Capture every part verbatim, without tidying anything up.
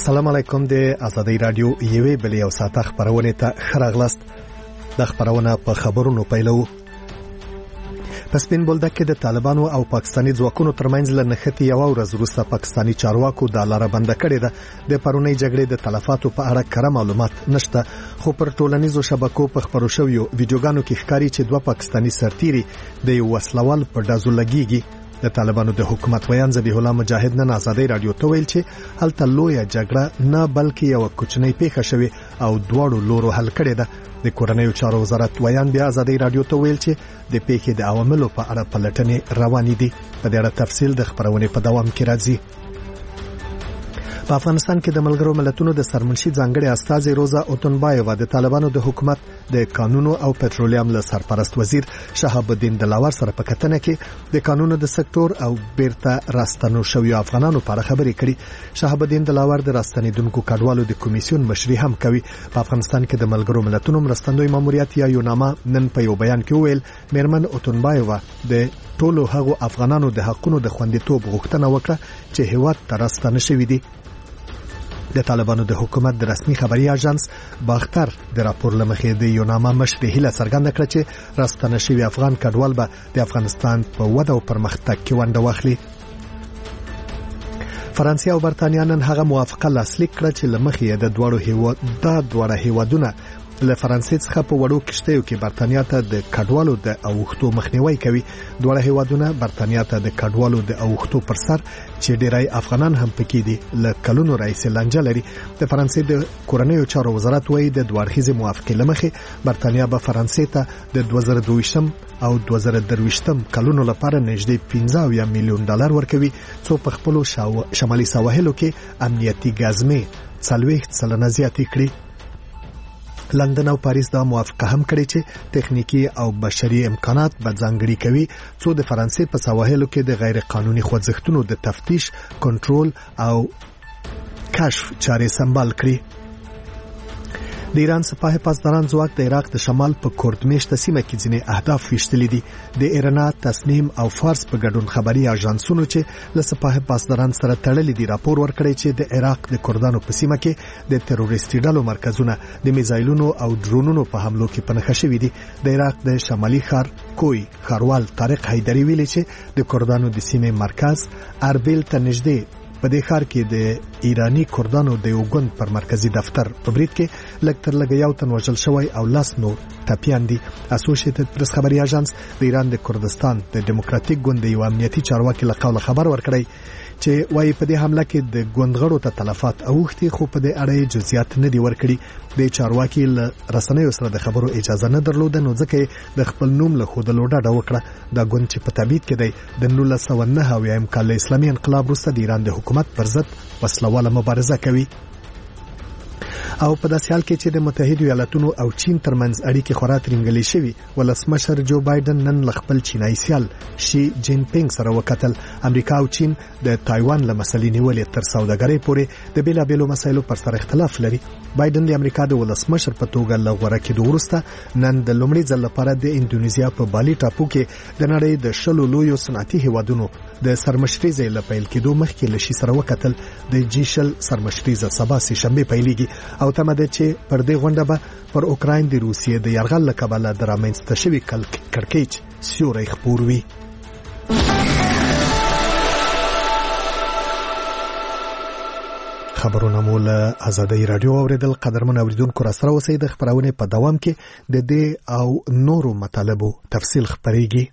السلام علیکم. د آزادۍ رادیو یوې بلې او ساته خبرونه ته خراغلاست. د خبرونه په خبرونو پیلو. پس پین بولدک کې د طالبانو او پاکستاني ځواکونو ترمنځ له نښتې یو ورځ وروسته پاکستاني چارواکو د لاره بنده کړې ده. د پرونی جګړې د تلفاتو په اړه کره معلومات نشته، خو پر ټولنیزو شبکو په خبرو شویو ویډیوګانو کې ښکاري چې دوه پاکستاني سرتیري د یو وسلوال په ډزو لګیږي. د طالبانو د حکومت ویان ذبیح الله مجاهد نن آزادۍ رادیو ته ویل چې هلته لویه جګړه نه بلکې یو کوچنۍ پیښه شوې او دواړو لورو حل کړې ده. د کورنیو چارو وزارت ویان بیا آزادۍ رادیو ته ویل چې د پیښې د عواملو په اړه پلټنې روانې دي. په دې اړه تفصیل د خبرونې په دوام کې راځي. په افغانستان کې د ملګرو ملتونو د سرمنشي ځانګړي استازي روزا اوتنبایووا د طالبانو د حکومت د قانونو او پټرولیم له سرپرست وزیر شهاب الدین دلاور سره په کتنه کې د قانونو د سکتور او بیرته راستنو شویو افغانانو په اړه خبرې کړي. شهاب الدین دلاور د راستنیدونکو کډوالو د کمیسیون مشري هم کوي. په افغانستان کې د ملګرو ملتونو مرستندوی ماموریت یا یوناما نن په یو بیان کې وویل میرمن اوتنبایووا د ټولو هغو افغانانو د حقونو د خوندیتوب غوښتنه وکړه چې هیواد ته راستنه شوي دي. د طالبانو د حکومت د رسمي خبري اژانس باختر د راپور لمخې د یوناما مشر هیله څرګنده کړه چې راستنه شوي افغان کډوال به د افغانستان په وده او پرمختګ کې ونډه واخلي. فرانسې او برتانیا نن هغه موافقه لاسلیک کړه چې لمخې د دوړو هیواد د دوړه هیوادونه له فرانسې څخه په وړو کشتیو کې برتانیا ته د کډوالو د اوښتو مخنیوي کوي. دوړه هیوادونه برتانیا ته د کډوالو د اوښتو پر سر چې ډیری افغانان هم پکې دي له کلونو راځي لانجه لري. د فرانسې د کورنیو چارو وزارت وایي د دوه اړخیزې موافقې لمخې برتانیا به فرانسې ته د دوه زره دوه ویشتم او دوه زره درې ویشتم کلونو لپاره نږدې پنځه میلیون ډالر ورکوي څو په خپل شمالي سواحلو کې امنیتي ګازمې څلوېښت سلنه زیاتې کړي. لندن او پاریس دا موافقه هم کړې چې تخنیکی او بشري امکانات به ځانګړي کوي څو د فرانسې په سواحلو کې د غیر قانوني خوځښتونو د تفتیش، کنټرول او کشف چارې سمبال کړي. د ایران سپاه پاسداران ځواک د عراق د شمال په کردمیشته سیمه کې ځینې اهداف ویشتلي دي. د ایرنا، تسنیم او فارس په ګډون خبري اژانسونو چې له سپاه پاسداران سره تړلي دي راپور ورکړی چې د عراق د کردانو په سیمه کې د تروریستي ډلو مرکزونه د میزایلونو او ډرونونو په حملو کې پنهخه شوي دي. د عراق د شمالي ښار کوی ښاروال طارق حیدري ویلي چې د کردانو د سیمې مرکز اربیل ته نږدې په دې ښار کې د ایرانی کردانو د یو ګوند پر مرکزی دفتر په برید کې لږ تر لږه یو تن وژل شوی او لاس نور ټپیان دي. اسوسییټډ پریس خبري اژانس د ایران د کردستان د دیموکراتیک ګوند یو امنیتي چارواکي له قوله خبر ورکړی چې وايي په دې حمله کې د ګوندغړو ته تلفات اوښتي، خو په دې اړه جزئیات نه دي ورکړي. د چارواکي له رسنیو سره د خبرو اجازه نه درلوده، نو ځکه د خپل نوم له خودلو ډډه وکړه. دا ګوند چې په تبعید کې دی د نولس سوه نهه اویایم کال له اسلامي انقلاب وروسته د ایران د حکومت پر ضد وسله مبارزه کوي. او په داسې حال کې چې د متحده ایالاتونو او چین ترمنځ اړیکې خورا ترنګلې شوي، ولسمشر جو بایدن نن ل خپل چینایي سیال شي جین پینګ سره وکتل. امریکا او چین د تایوان له مسلې نیولې تر سوداګرۍ پورې د بیلابېلو مسایلو پر سر اختلاف لري. بایدن د امریکا د ولسمشر په توګه له غوره کېدو وروسته نن د لومړي ځل لپاره د اندونیزیا په بالي ټاپو کې د نړۍ د شلو لویو صنعتي هیوادونو د سرمشري ځای له پیل کېدو مخکې له شي سره وکتل. د جی شل سرمشري ځای سبا سه شنبه پیلېږي او تمه ده چې پر دې غونډه به پر اوکراین د روسیې د یرغل له کبله د رامنځته شوي کړکېچ سیوری خپور وي. خبرونه مو له آزادۍ رادیو اوریدل. قدرمن اوریدونکو را سره اوسئ. د خبرونې په دوام کې د دې او نورو مطالبو تفصیل خبرېږي.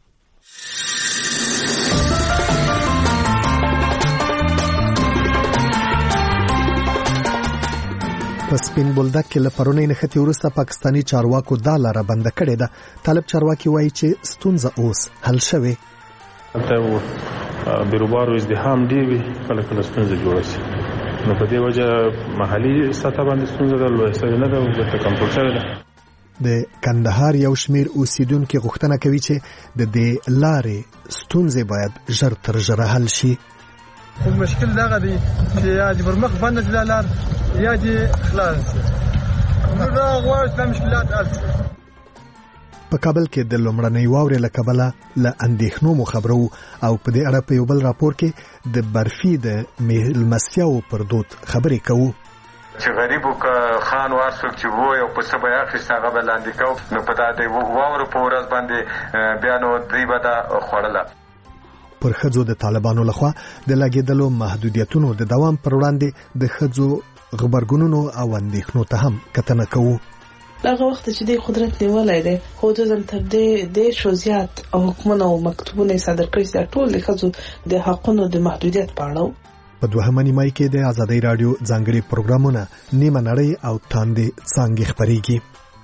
په سپین بولدک کې له پرونی نښتې وروسته پاکستاني چارواکو دا لاره بنده کړې ده. طالب چارواکي وایي چې ستونزه اوس حل شوې. دا بیروبار ازدحام دی وی کله کله ستونزه جوړه شي، نو په دې وجه محلي سطح باندې ستونزه ده، لوی څه نه ده، د کنټرول شوی ده. د کندهار یو شمیر اوسیدونکو غوښتنه کوي چې د دې لارې ستونزې باید ژر تر ژره حل شي. خو مشکل دغه دی چې یا د برمخ باندې د لار یا د خلاص نو دا غواړي چې مشکلات حل شي. په کابل کې د لومړنۍ واورې له کبله له اندېښنو مو خبرو او په دې اړه په یو بل راپور کې د برفي د میلمستیاو پر دود خبرې کوو چې غریبو که خان وارسوک چې وو یو په سبا اخیست هغه به لاندې کو نو په دا د واورو په ورځ باندې بیا نو دوی به دا خوړله. پر ښځو د طالبانو لخوا د لګېدلو محدودیتونو د دوام پر وړاندې د ښځو غبرګونونو او اندېښنو ته هم کتنه کوو. هغه وخت چې د قدرت نیولای دی خو د زم تر دې د شوزيات او حکومت او مکتوبونه صادر کړي چې ټول د خځو د حقونو د محدودیت په اړه په دوهمه نیمه کې د آزادۍ رادیو ځانګړي پروګرامونه نیمه نړۍ او تاندې څنګه خبريږي.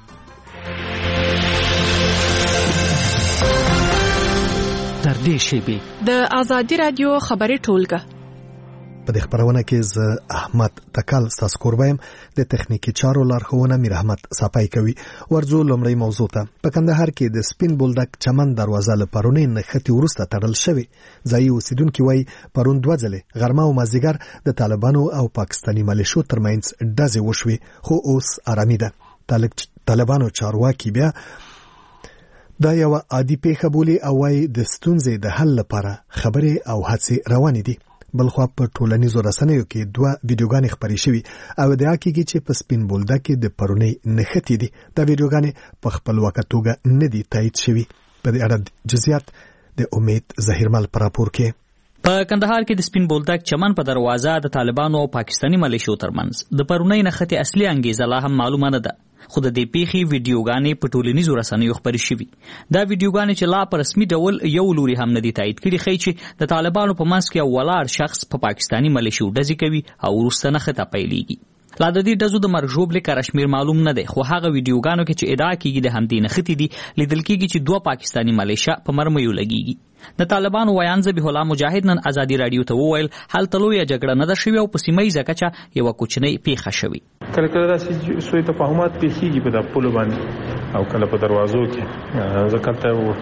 تر دې شیبې د آزادۍ رادیو خبري ټولګه په دې خبرونه کې ز احمد تکل ساس قربایم د تخنیکی چارو لارښوونه میر احمد صفای کوي. ورځو لومړی موضوع ته په کندهار کې د سپین بولدک چمن دروازه له پرونی نختی ورسته تړل شوی. ځای اوسیدونکو وای پرون دوه ځله غرمه او مازیګر د طالبانو او پاکستاني ملیشو ترمنځ ډزې وشوي خو اوس آرامي ده. طالبانو چارواکي بیا دا یو عادي پیښه بولي او وای د ستونزې د حل لپاره خبرې او هڅې روانې دي. بلخوا په ټولنیزو رسنیو کې دوه ویډیوګانې خبرې شوي او ادعا کیږي چې په سپین بولدک کې د پرونی نښتې دي. دا ویډیوګانې په خپلواکه توګه نه دي تایید شوي. په دې اړه جزئیات د امید ظهیرمل پر راپور کې. په کندهار کې د سپین بولدک چمن په دروازه د طالبانو او پاکستاني ملیشو ترمنځ د پرونی نښتې اصلي انګیزه لا هم معلومه نه ده. خو د دې پیښې ویډیوګانې په ټولنیزو رسنیو خبرې شوي. دا ویډیوګانې چې لا په رسمي ډول یو لوري هم نه دي تایید کړي ښیي چې د طالبانو په منځ کې یو ولاړ شخص په پاکستاني ملیشو ډزې کوي او وروسته نښته پیلېږي. لا د دې ډزو د مرګ ژوبلې کره شمېر معلوم نه دی خو هغه ویډیوګانو کې چې ادعا کیږي د همدې نښتې دي لیدل کیږي چې دوه پاکستاني ملیشا په مرمیو لګیږي. د طالبانو ویان ذبیح الله مجاهد نن آزادي رادیو ته وویل هلته لویه جګړه نه ده شوې او په سیمه ییزه کچه یوه کوچنۍ پیښه شوې. کله کله داسې سوء تفاهمات پیښیږي په دا پولو باندې او کله په دروازو کې ځکه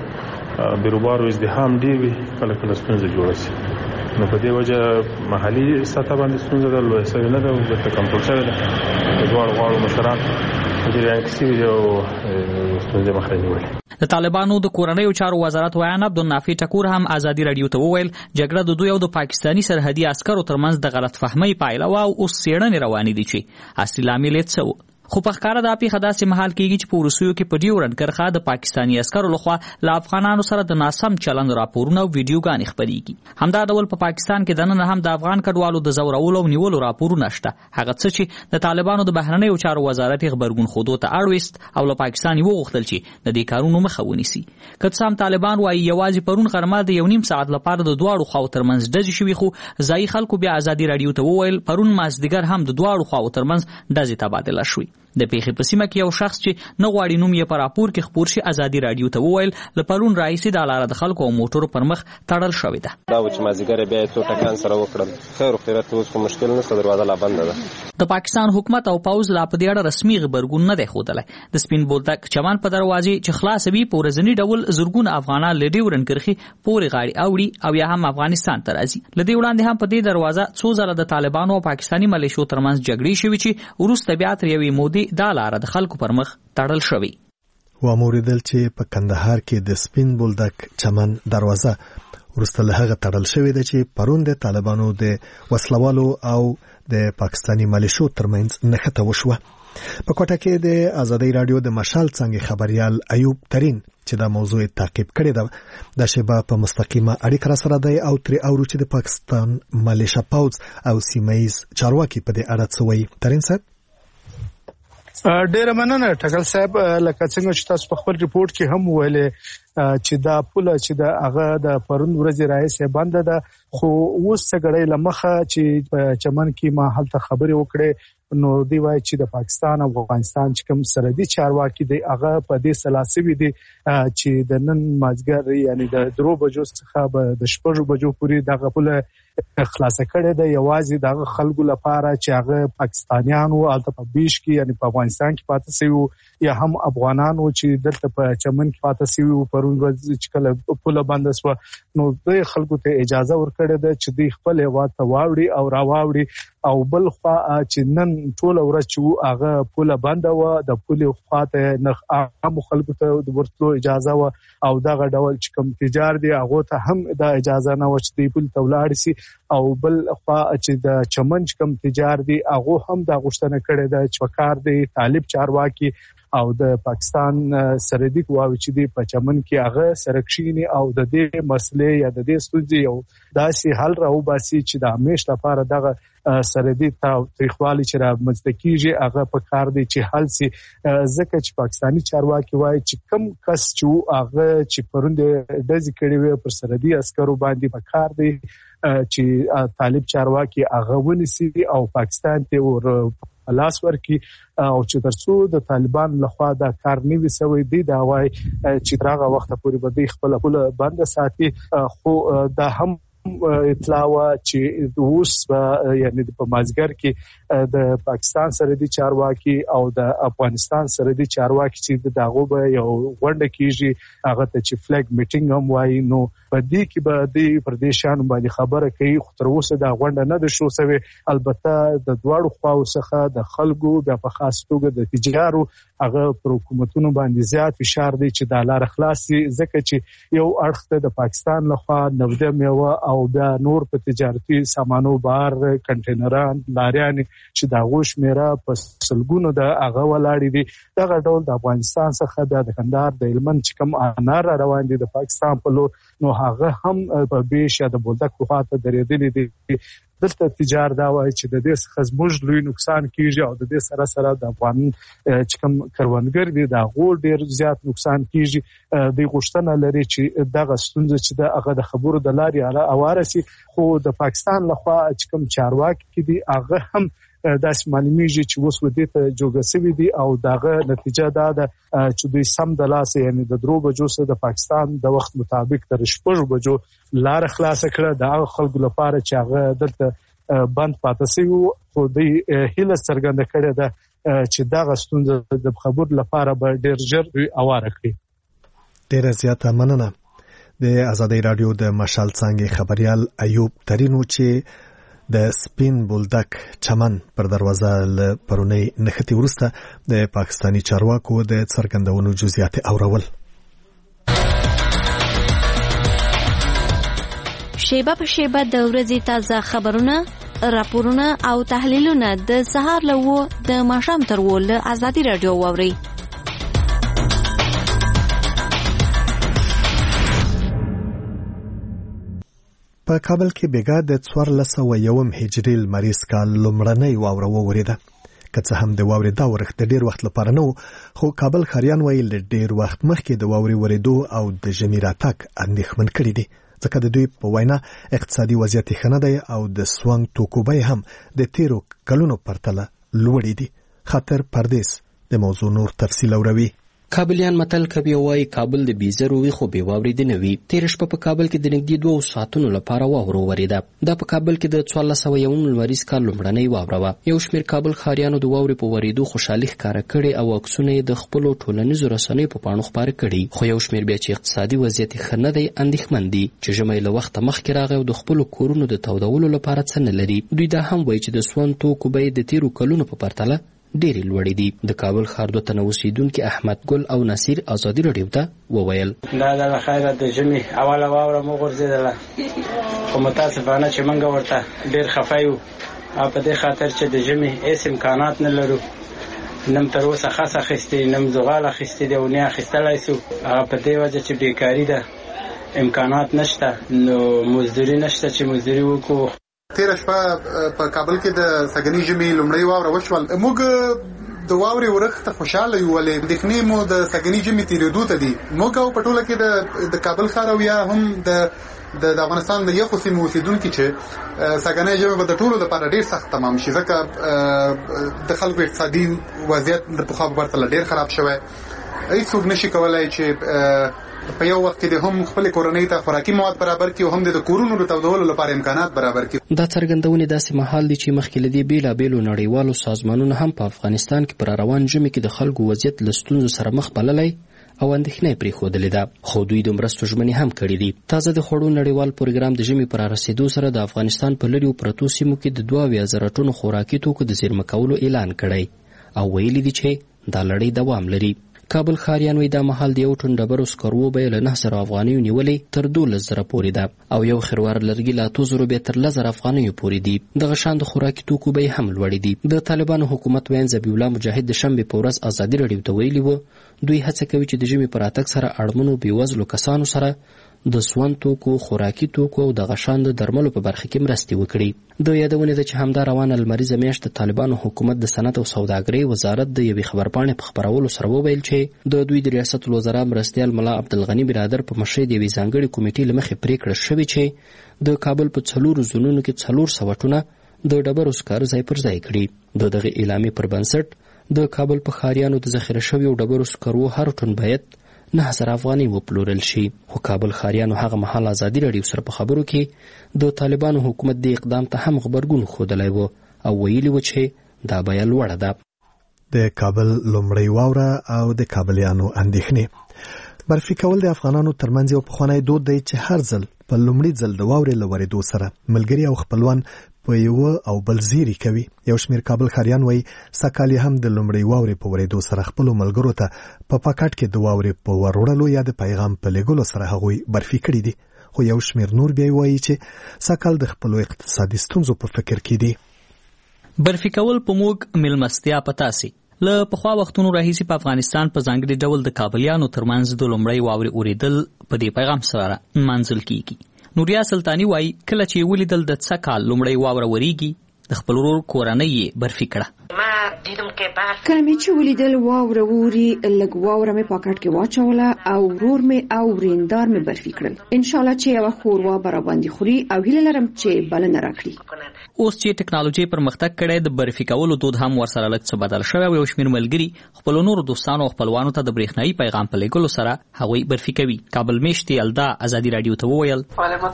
ته بیروبارو ازدحام ډېر وي کله کله ستونزه جوړه شي نو په دې وجه محلي سطح باندې ستونزه ده لویه سوې نه ده او بېرته کنټرول شوې ده. د دواړو غواړو مشران په جریان کې سوي دي او ستونزې مخه یې نیولې. د طالبانو د کورنیو چارو وزارت ویان عبدالنافع ټکور هم آزادي رادیو ته وویل جګړه د دوی او د پاکستاني سرحدي عسکرو ترمنځ د غلط فهمۍ پایله وه او اوس څېړنې روانې دي چې اصلي لامل یې څه و. خو په ښکاره دا پیښه داسې مهال کېږي چې په وروستیو کې په ډیورنډ کرښه د پاکستاني عسکرو لخوا له افغانانو سره د ناسم چلند راپورونه او ویډیوګانې خپرېږي. همدا ډول په پاکستان کې دننه هم د افغان کډوالو د ځورولو او نیولو راپورونه شته. هغه څه چې د طالبانو د بهرنیو چارو وزارت یې غبرګون ښودو ته اړ ویست او له پاکستان یې وغوښتل چې د دې کارونو مخه ونیسي. که څه هم طالبان وایي یوازې پرون غرمه د یو نیم ساعت لپاره د دواړو خواو ترمنځ ډزې شوي خو ځایي خلکو بیا آزادي رادیو ته وویل پرون مازدیګر هم د دواړو خواو ترمنځ ډزې تبادله شوي. د پیښې په سیمه کې یو شخص چې نه غواړي نوم یې په راپور کې خپور شي آزادي رادیو ته وویل له پرون راهیسې دا لاره د خلکو او موټرو پر مخ تړل شوې ده. دا و چې مازدیګر بیا یې څو ټکان سره وکړل. خیر خیرات اوس خو مشکل نشته دروازه لا بنده ده. د پاکستان حکومت او پوځ لا په دې اړه رسمي غبرګون نه دی ښودلی. د سپین بولدک چمن په دروازې چې خلاصه وي په ورځني ډول زرګونه افغانان له ډیورنډ کرښې پورې غاړې اوړي او یا هم افغانستان ته راځي. له دې وړاندې هم په دې دروازه څو ځله د طالبانو او پاکستاني ملیشو ترمنځ جګړې شوې چې وروسته بیا تر یوې مودې دا لاره د خلکو پر مخ تړل شوی. و موریدل چې په کندهار کې د سپین بولدک چمن دروازه ورسته له هغه تړل شوې ده چې پرون د طالبانو د وسلوالو او د پاکستاني ملیشو ترمنځ نښته وشوه. په کوټه کې د آزادۍ رادیو د مشال څنګه خبريال ایوب ترين چې دا موضوع تعقیب کړی ده د شبا په مستقیمه اړیکه سره دی او تر اورو چې د پاکستان ملیشا پوځ او سیمایز چارواکي په دې اړه څه وایي. ترين صاحب ډیره مننه ټکل صاحب. لکه څنګه چې تاسو په خپل ریپورت کې هم ویلې چې دا پوله چې دا هغه د پرون ورځې راهیسې بنده ده خو اوس څه غړې لمخه چې په چمن کې ما هلته خبرې وکړې نو دی وایي چې د پاکستان او افغانستان چې کوم سرحدي چارواکي دی هغه په دې سلاسوي دي چې د نن مازګر یعنی د درو بجو څخه د شپږو بجو پورې دغه پوله خلاصه کړې ده یوازې دغه خلکو لپاره چې هغه پاکستانیانو الته په بیش کې یعنی په افغانستان کې پاتې شوی یا هم افغانانو چې دلته په چمن کې پاتې شوي پرون ورځ چې کله پوله بند شو نو د خلکو ته اجازه ورکړه ده چې دوی خپل هیواد ته واوړي او راواوړي او بل خوا چې نن ټول ورځ چې هغه پوله بند و د پولې خواته نه عام خلکو ته د ورتلو اجازه و او دغه ډول چې کوم تجار دي هغه ته هم د اجازه نه و چې دی پول ته ولاړ شي او بل خوا چې د چمن کوم تجار دي هغه هم د غوښتنه کړې ده چې وکړ دی طالب چارواکي او د پاکستان سرحدي قواوې چې دی په چمن کې هغه سرکشيني او د دې مسلې یا د دې ستونزې یو داسې حل راو باسي چې د همیش لپاره دغه سرحدي تاریخوالي چې را مستکیږي هغه په کار دی چې حل سي ځکه چې پاکستاني چارواکي وایي چې کم کس چې هغه چې پروند د ذکر وي پر سرحدي عسکرو باندې په کار دی چې طالب چارواکي هغه ونیسي او پاکستان ته ور لاس ورکی او چې ترڅو د طالبان لخوا دا کار نه وسوي دی دا وای چې راغه وخت پورې به خپل خپل بند ساتي خو دا هم اطلاع وا چې اوس یعنی په مازګر کې د پاکستان سرحدي چارواکي او د افغانستان سرحدي چارواکي چې دغه به یو غونډه کیږي هغه ته چې فلګ میټینګ هم وایي نو په دې کې به د پردیشانو باندې خبره کوي خو تر اوسه دا غونډه نه ده شو سوي البته د دواړو خواو څخه د خلکو د په خاص توګه د تجارو هغه پر حکومتونو باندې زیات فشار دی چې د لار خلاصي ځکه چې یو اړخ ته د پاکستان لخوا نوده میوه او بیا نور په تجارتي سامانو بار کنټینران لاریان چې دا غوښ میرا په سلګونو د هغه ولاړې دي دغه ډول د افغانستان څخه د کندهار د هلمند چې کوم انار روان دي د پاکستان په لور نو هغه هم په بیش یا د بولدک په خاطر درېدلې دي دلته تجار دا وایي چې د دې څخه زموږ لوی نقصان کیږي او د دې سره سره د افغان چې کوم کروندګر دي دا غوړ ډیر زیات نقصان کیږي د غوښتنه لري چې دغه ستونزه چې د هغه د خبرو د لارې اړه اوارسي خو د پاکستان لخوا چې کوم چارواکي دي هغه هم داس معلومیږي چې اوس ودی ته جوګسوي دي او دغه نتیجه دا ده چې دوی سم د لاسه یعنی د درو بجو سره د پاکستان د وخت مطابق تر شپږ بجو لار خلاص کړه د خلکو لپاره چې هغه دلته بند پاتې شي خو دوی هیله څرګنده کړې ده چې دغه ستونزه د خبر لپاره به ډیر ژر اواره کړي. ډیر زیاته مننه. د آزادۍ رادیو د مشال څنګه خبريال ایوب ترینو چې د سپین بولدک چمن پر دروازه ل پرونی نختی ورسته د پاکستانی چارواکو د څرګندونو جزئیات اورول. شیبه په شیبه د ورځې تازه خبرونه، راپورونه او تحلیلونه د سهار له و د ماښام تر و له آزادۍ رادیو واوري. په کابل کې بیګا د څوارلس سوه یوم هجري لمریز کال لومړنۍ واوره وورېده. که څه هم د واورې دا ورښت د ډېر وخت لپاره نه و خو کابل ښاریان وایي له ډېر وخت مخکې د واورې ورېدو او د ژمي راتګ اندېښمن کړي دي ځکه د دوی په وینا اقتصادي وضعیت ښه نه دی او د سونګ توکو بیې هم د تیرو کلونو پرتله لوړې دي. خاطر پردیس د موضوع نور تفصیل اوروي. کابلیان متل کوي وایي کابل د بیزرو وي خو بې واورې دی نه وي. تېره شپه په کابل کې د نږدې دوو ساعتونو لپاره واوره وورېده. دا په کابل کې د څوارلس سوه یوم لمریز کال لومړنۍ واوره وه. یو شمېر کابل ښاریانو د واورې په ورېدو خوشحالي ښکاره کړې او عکسونه یې د خپلو ټولنیزو رسنیو په پاڼو خپاره کړي. خو یو شمېر بیا چې اقتصادي وضعیت یې ښه نه دی اندېښمن دي چې ژمی له وخته مخکې راغی او د خپلو کورونو د تودولو لپاره څه نه لري. دوی دا هم وایي چې د سون توکو بیې د تېرو کلونو په پرتله ډېرې لوړې دي. د کابل ښار دوه تنه اوسېدونکي احمد ګل او نصیر ازادي راډیو ته وویل دا د خیره د ژمي اوله واوره مو غورځېدله خو متاسفانه چې موږ ورته ډېر خفه یو او په دې خاطر چې د ژمي هېڅ امکانات نه لرو. نم تر اوسه خس اخیستې نم زغال اخیستې دی او نه اخیستلی سو. هغه په دې وجه چې بیکاري ده امکانات نشته نو مزدوري نشته چې مزدوري وکړو. تیره شپه په کابل کې د سږني ژمي لومړۍ واوره وشول. موږ د واورې ورښت ته خوشحاله یو ولې اندېښنې مو د سږني ژمي تېرېدو ته دي. موږ او په ټوله کې د د کابل ښار او یا هم د د افغانستان د یخو سیمو اوسېدونکي چې سږنی ژمی به د ټولو لپاره ډېر سخت تمام شي ځکه د خلکو اقتصادي وضعیت د پخوا په پرتله ډېر خراب شوی. هیڅوک نشي کولای چې په یو وخت کې د هم خپل کورنۍ ته خوراکي مواد برابر کړي او هم د کورونو د تودولو لپاره امکانات برابر کړي. دا څرګندونې داسې مهال دي چې مخکې له دې بېلابېلو نړیوالو سازمانونو هم په افغانستان کې پر روان ژمي کې د خلکو وضعیت له ستونزو سره مخ بللی او اندېښنه یې پرېښودلې ده، خو دوی د مرستو ژمنې هم کړې دي. تازه د خوړو نړیوال پروګرام د ژمي پر رسېدو سره د افغانستان په لرې پرتو سیمو کې د دوه اویا زره ټنو خوراکي توکو د زېرمه کولو اعلان کړی او ویلي دي چې دا لړۍ دوام لري. کابل ښاریان وایي دا مهال د یو ټن ډبرو سکرو بیه له نهه زره افغانیو نیولې تر دولس زره پورې ده او یو خروار لرګي له اتو زرو بیې تر لس زره افغانیو پورې دي. دغه شان د خوراکي توکو بیې هم لوړې دي. د طالبانو حکومت وین ذبیح الله مجاهد د شنبې په ورځ ازادي راډیو ته ویلي وو دوی هڅه کوي چې د ژمي پر راتګ سره اړمنو بېوزلو کسانو سره د سون توکو، خوراکي توکو او دغه شان د درملو په برخه کې مرستې وکړي. د یادونې ده چې همدا روانه لمریزه میاشت د طالبانو حکومت د صنعت او سوداګرۍ وزارت د یوې خبرپاڼې په خپرولو سره وویل چې د دوی د ریاست الوزرا مرستیال ملا عبدالغني برادر په مشرۍ د یوې ځانګړې کمیټې له مخې پریکړه شوې چې د کابل په څلورو زونونو کې څلور سوه ټونه د ډبرو سکارو ځای پر ځای کړي. د دغې اعلامیې پر بنسټ د کابل په ښاریانو د ذخیره شویو ډبرو سکرو هر ټن باید نه زره افغانۍ وپلورل شي. خو کابل ښاریانو هغه مهال ازادي راډیو سره په خبرو کې د طالبانو حکومت د اقدام ته هم غبرګون ښودلی و او ویلي و چې دا بیه لوړه ده. د کابل لومړۍ واوره او د کابلیانو اندېښنې. برفي کول د افغانانو ترمنځ یو پخوانی دود دی چې هر ځل په لومړي ځل د واورې له ورېدو سره ملګري او خپلوان په یو او بل زیری کوي. یو شمیر کابل ښاریان وایي سږکال هم د لومړۍ واورې په ورېدو سره خپلو ملګرو ته په پاکټ کې د واورې په ور وړلو یا د پیغام په لیږلو سره هغوی برفي کړي دي. خو یو شمیر نور بیا وایي چې سږکال د خپلو اقتصادي ستونزو په فکر کې دي. برفي کول په موږ مېلمستیا پتا سي. له پخوا وختونو راهیسې په افغانستان په ځانګړي ډول د کابلیانو ترمنځ د لومړۍ واورې اورېدل په دې پیغام سره نمانځل کیږي. نوریا سلطانی وایي کله چې ولیدل د څه کال لومړۍ واوره ورېږي د خپل ورور کورنۍ یې برفي کړه. کله مې چې ولیدل واوره ووري لږ واوره مې پاکټ کې واچوله او ورور مې او ورېندار مې برفي کړل. انشاءالله چې یوه ښوروا به راباندې خوري او هیله لرم چې بلنه راکړي. اوس چې ټکنالوژي پرمختګ کړی د برفي کولو دود هم ورسره لږ څه بدل شوی او یو شمېر ملګري خپلو نورو دوستانو او خپلوانو ته د برېښنایي پیغام په لیږلو سره هغوی برفي کوي. کابل میشتې الدا ازادي راډیو ته وویل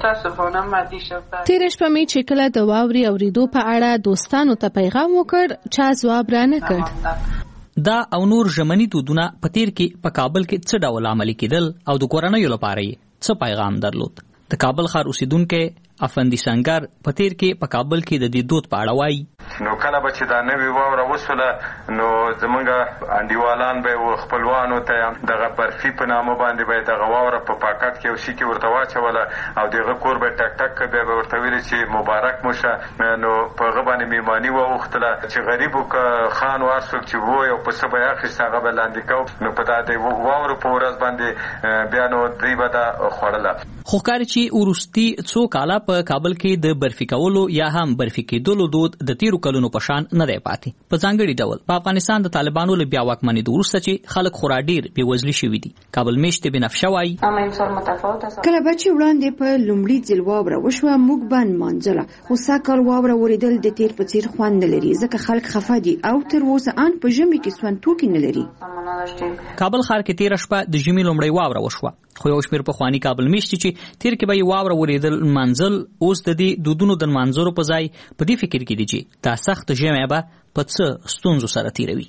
تېره شپه مې چې کله د واورې اورېدو په اړه دوستانو ته پیغام وکړ چا ځواب رانه کړ. دا او نور ژمني دودونه په تیر کې په کابل کې څه ډول عملي کېدل او د کورنیو لپاره یې څه پیغام درلود؟ د کابل ښار اوسیدونکی افندي سنگر په تیر کې په کابل کې د دې دود په اړه وایي. نو کله به چې دا نوې واوره وسوله نو زمونږ انډیوالان به و خپلوانو ته دغه برفي په نامه باندې به دغه واوره په پاکټ کې او شي کې ورته واچوله او دغه کور به ټک ټک بیا به ورته ویلي چې مبارک مو شه. نو په هغه باندې میماني واوښتله چې غریب و خان وار څوک چې ووی او پسه به یې اخیست هغه به لاندې کو. نو په دا د واورو په ورځ باندې بیا نو دوی به دا خوړله. خو ښکاري چې وروستي څو کاله په کابل کې د برفي کولو یا هم برفي کېدلو دود د تیرو کلونو په شان نه دی پاتې. په ځانګړي ډول په افغانستان د طالبانو له بیا واکمنېدو وروسته چې خلک خورا ډېر بېوزلي شوي دي. کابل میشتې بنفشه وایي کله به چې وړاندې په لومړي ځل واوره وشوه موږ به نمانځله، خو سږکال واوره ورېدل د تیر په څېر خوند نه لري ځکه خلک خفه دي او تر اوسه ان په ژمي کې سون توکي نه لري. کابل ښار کې تېره شپه د ژمي لومړۍ واوره وشوه خو یو شمېر پخواني کابل میشتې چې تیر کې به یې واوره ورېدل نمانځل اوس د دې دودونو د نمانځلو په ځای په دې فکر کې دي چې دا سخت ژمی به په څه ستونزو سره تیروي.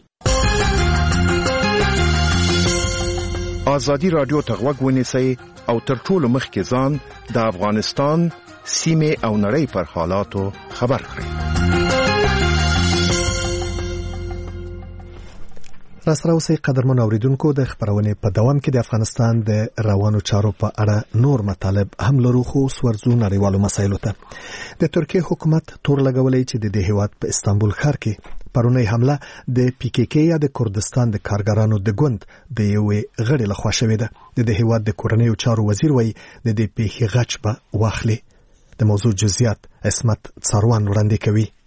ازادي راډیو ته غوږ ونیسئ او تر ټولو مخکې ځان د افغانستان سیمې او نړۍ پر حالاتو خبر کړئ. راسره اوسئ قدرمن اوریدونکو. د خبرونې په دوام کې د افغانستان د روانو چارو په اړه نور مطالب هم لرو خو ورځو نړیوالو مسایلو ته. د ترکیه حکومت تور لګولې چې د دې هیواد په استانبول ښار کې پرونی حمله د پی کې کې یا د کردستان د کارګرانو د ګوند د یوې غړي لخوا شوې ده. د دې هیواد د کورنیو چارو وزیر وایي د دې پیښې غچ به واخلي. د موضوع جزئیات عصمت څاروان وړاندې کوي.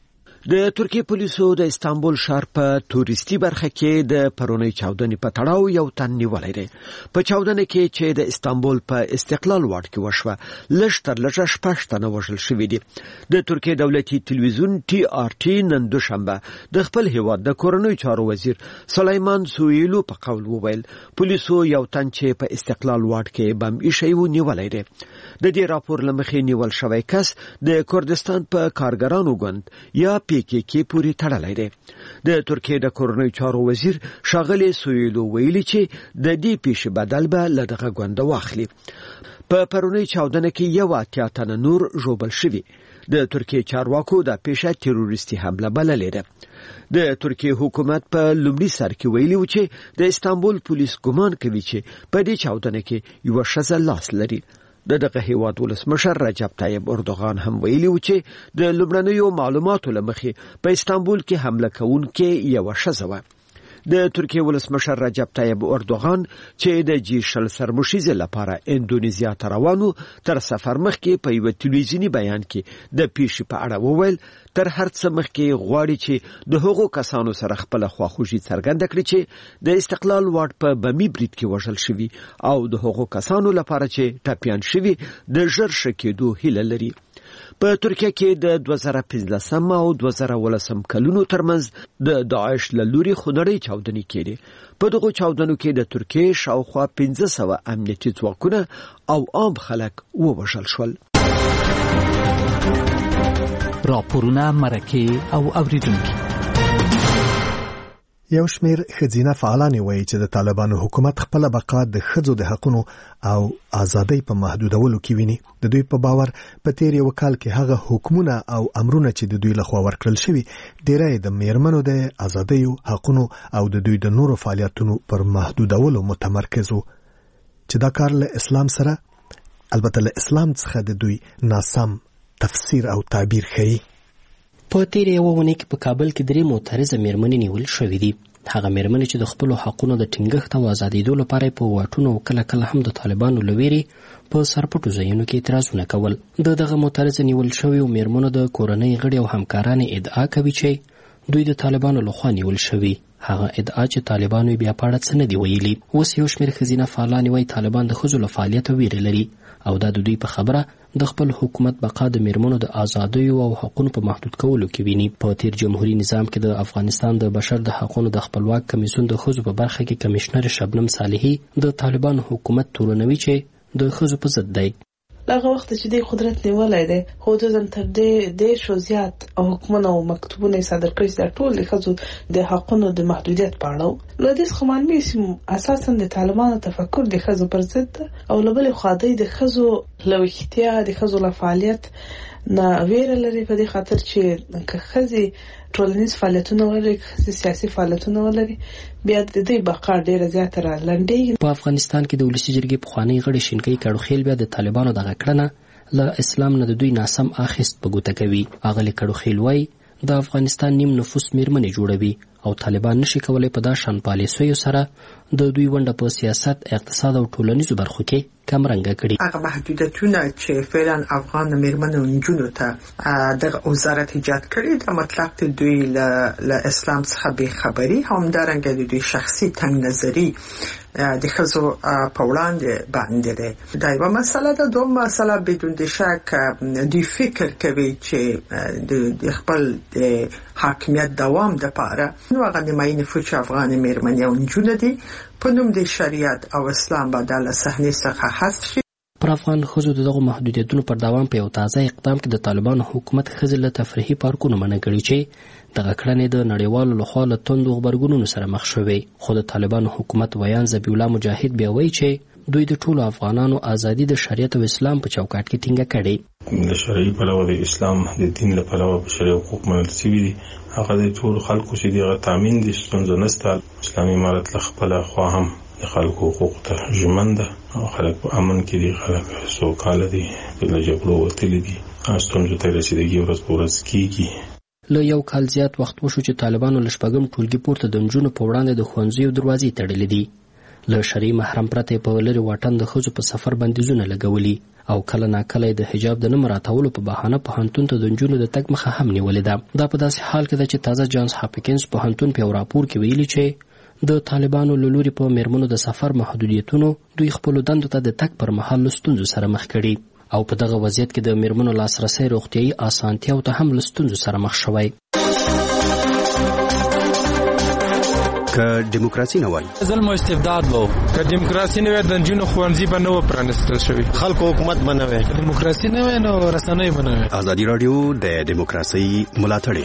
د ترکیه پولیسو د استانبول ښار په توريستي برخه کې د پرونی چاودنې په تړاو یو تن نیولای دی. په چاودنه کې چې د استانبول په استقلال واډ کې وشوه لږ تر لږه شپږ تنه وژل شوي دي. د ترکیه دولتي تلویزیون ټي آر ټي نن دوشنبه د خپل هیواد د کورنیو چارو وزیر سلیمان سویلو په قول وویل پولیسو یو تن چې په استقلال واډ کې بم ایښی و نیولای دی. د دې راپور له مخې نیول شوی کس د کردستان په کارګرانو ګوند یا پی کې کې پوری تړلای دی. د ترکیه د کورنیو چارو وزیر شاغلی سویلو ویلي چې د دې پیښې بدل به له دغه ګوند واخلي. په پرونی چاودنه کې یو اتیا تنه نور ژوبل شوي. د ترکیه چارواکو د پیښه تروریستي حمله بللې ده. د ترکیه حکومت په لومړي سر کې ویلي و چې د استانبول پولیس ګمان کوي چې په دې چاودنه کې یو ښځه لاس لري. د دغه هیواد ولسمشر رجب طیب اردوغان هم ویلي و چې د لومړنیو معلوماتو له مخې په استانبول کې حمله کوونکې یوه ښځه وه. د ترکیه ولسمشر رجب طیب اردوغان چې د جی شل سرمشیزې لپاره اندونیزیا ته روانو تر سفر مخکې په یوه تلویزیوني بیان کې د پیښې په اړه وویل تر هر څه مخکې غواړي چې د هغو کسانو سره خپله خواخوږي څرګنده کړي چې د استقلال واډ په بمي برید کې وژل شوي او د هغو کسانو لپاره چې ټپیان شوي د ژر ښه کېدو هیله لري. په ترکیه کې د دوه زره پنځلسم او دوه زره ولسم کلونو ترمنځ د داعش له لوري خونړۍ چاودنې کېدې. په دغو چاودنو کې د ترکیې شاوخوا پنځه سوه امنیتي ځواکونه او عام خلک ووژل شول. راپورونه، مرکې او اوریدونکي. یو شمیر ښځینه فعالان وایي چې د طالبانو حکومت خپل بقا د ښځو د حقوقو او ازادۍ په محدودولو کې ویني. د دوی په باور په تیر یو کال کې هغه حکمونه او امرونه چې د دوی لخوا ورکړل شوي ډیری د میرمنو د ازادۍ حقوقو او د دوی د نورو فعالیتونو پر محدودولو متمرکز وو چې دا کار له اسلام سره البته له اسلام څخه د دوی ناسم تفسیر او تعبیر ښیي. په تیر یو ونې کې په کابل کې درې معترضه میرمنې نیول شوې دي. هغه میرمنې چې د خپلو حقونو د ټینګښت او ازادېدو لپاره په واټونو او کله کله هم د طالبانو له ویرې په سرپټو ځایونو کې اعتراضونه کول. د دغه معترضه نیول شویو میرمنو د کورنۍ غړي او همکارانې ادعا کوي چې دوی د طالبانو لخوا نیول شوي. هغه ادعا چې طالبانو بیا په اړه څه نه دي ویلي. اوس یو شمېر ښځینه فعالانې وایي طالبان د ښځو له فعالیته ویرې لري او دا د دوی په خبره د خپل حکومت بقا د میرمنو د ازادیو او حقوقو په محدود کولو کې ویني. په تیر جمهوریت نظام کې د افغانستان د بشر د حقوقو د خپلواک کمیسیون د ښځو په برخه کې کمشنر شبنم صالحي د طالبانو حکومت تورنوي چې د ښځو په ضد دی. هغه وخت چې د قدرت نیولای دی خو د زم تر دې د شوزیات او حکومت او مکتوبونه صادر کړي چې ټول د ښځو د حقوقو د محدودیت په اړه نو د خمان میسم اساسا د طالبانو تفکر د ښځو پر ضد او لبل خادي د ښځو لوختیا د ښځو له فعالیت نه ویره لري په دې خاطر چې که ښځې ټولنیز فعالیتونه ولري سیاسي فعالیتونه ولري بیا د دې بقا ډیره زیاتره لنډي. په افغانستان کې د ولسی جرګې پخوانی غړي شینکۍ کډوخیل بیا د طالبانو دغه کړنه له اسلام نه د دوی ناسم اخیست په ګوته کوي. اغلی کډوخیل وایي د افغانستان نیم نفوس میرمنې جوړوي او طالبان نشي کولای په دا شان پالیسیو سره د دوی ونډه په سیاست، اقتصاد او ټولنیزو برخو کې کمرنګه کړي. هغه محدودیتونه چې فعلا افغان میرمنو نجونو ته د وزارت ایجاد کړي د مطلق د دوی له اسلام څخه بې خبري همدارنګه د دوی شخصي تنګ نظري د ښځو په وړاندې باندې ده. دا یوه مسله ده. دوم مسله بدون د شک دوی فکر کوي چې د خپل د حاکمیت دوام دپاره نو هغه نیمایي نفوس چې افغان میرمنې او نجونې دي په نوم د شریعت او اسلام به د صحنې څخه حذف شي. پر افغان ښځو د دغو محدودیتونو پر دوام په یو تازه اقدام کې د طالبانو حکومت ښځې له تفریحي پارکونو منع کړي چې دغه کړنې د نړیوالو لخوا له توندو غبرګونونو سره مخ شوې. خو د طالبانو حکومت ویان ذبیح الله مجاهد بیا وایي چې دوی د ټولو افغانانو ازادي د شریعت او اسلام په چوکاټ کې ټینګه کړې. د شرعي پلوه د اسلام د دین له پلوه په شرعي حقوق منل شوي دي. هغه د ټول خلکو چې دغه تامین دي ستونزه نشته. اسلامي امارت له خپله خوا هم د خلکو حقوق ته ژمن ده او خلک په امن کې دي، خلک سوکاله دي، له جګړو وتلي دي، ستونزو ته رسیدګي ورځ په ورځ کېږي. له یو کال زیات وخت وشو چې طالبانو له شپږم ټولګي پورته د نجونو په وړاندې د ښوونځیو دروازې تړلې دي. له شرعي محرم پرته په لرې واټن د ښځو په سفر بندیزونه لګولي او کله ناکله د حجاب د نه مراعاتولو په بهانه پوهنتون ته د نجونو د تګ مخه هم نیولې ده. دا په داسې حال کې ده چې تازه جانز هاپکینز پوهنتون په یو راپور کې ویلي چې د طالبانو له لوري په میرمنو د سفر محدودیتونو دوی خپلو دندو ته د تګ پر مهال له ستونزو سره مخ کړي او په دغه وضعیت کې د میرمنو لاسرسی روغتیایي اسانتیاو ته هم له ستونزو سره مخ شوی. که دیموکراسي نه وای ظلم او استبداد وو، که دیموکراسي نه وای د نجونو ښوونځي به نه و پرانیستل شوي، خلکو حکومت به نه وای، دیموکراسي نه وای نو رسنۍ به نه وای. ازادي راډیو د دیموکراسي ملاتړ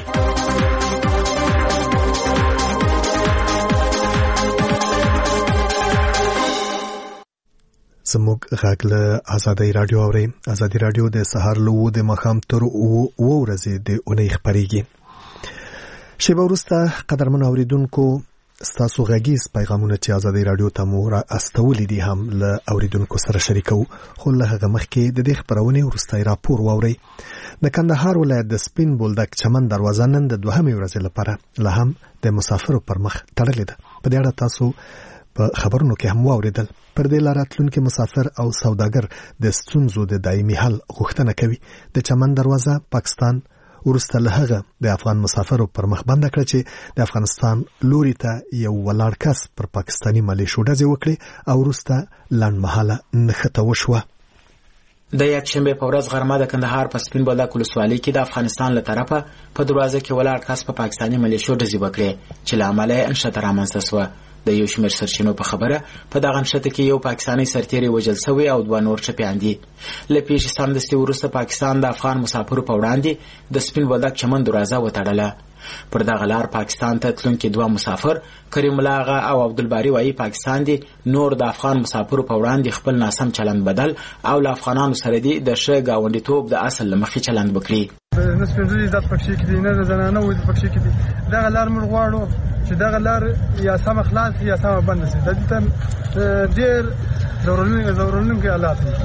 زموږ غږ له ازادي راډیو اوري. ازادي راډیو د سهار له وو د مخام تر وو ورځې د اونۍ خبريږي. شیبه وروسته قدرمن اوریدونکو ستاسو غږیز پیغامونه چې ازادي راډیو ته مو را استولې دي هم له اوریدونکو سره شریکو. خو له هغه مخکې د دې خبرونه وروستي راپور واوري. د کندهار ولایت د سپین بولدک چمن دروازه نن د دوهمې ورځې لپاره له هم د مسافرو پر مخ تړلې ده. په دې اړه تاسو په خبرونو کې هم واوریدل. پر دې لار راتلونکي مسافر او سوداګر د ستونزو د دایمي حل غوښتنه کوي. د چمن دروازه پاکستان ورسته له هغه د افغان مسافرو پر مخ بند کړ چې د افغانستان لوري ته یو ولاړ کس پر پاکستانی ملیشو ډزې وکړي او ورسته لنډمهاله نښته وشوه. د یکشنبه په ورځ غرمه د کندهار په سپین بولدک ولسوالۍ کې د افغانستان له طرفه په دروازه کې ولاړ کس په پاکستانی ملیشو ډزې وکړي چې له امله یې انشته رامنځته شوه. د یو شمېر سرچینو په خبره په دغه نښته کې یو پاکستانی سرتیری وژل شوی او دوه نور ټپیان دي. له پیښې سمدستي وروسته پاکستان د افغان مسافرو په وړاندې د سپین بولدک چمن دروازه وتړله. پر دغه لار پاکستان ته تلونکي دوه مسافر کریم الله آغا او عبدالباري وایي پاکستان دي نور د افغان مسافرو په وړاندې خپل ناسم چلند بدل او له افغانانو سره دي د ښه ګاونډیتوب د اصل له مخې چلند وکړي. نه سپینځلي عزت پکښې کې دي، نه د زنانه عزت پکښې کې دي. دغه لار موږ غواړو چې دغه لار یا سمه خلاص یا سمه بنده شي. د دې ته ډېر ضرورونکي حالات دي.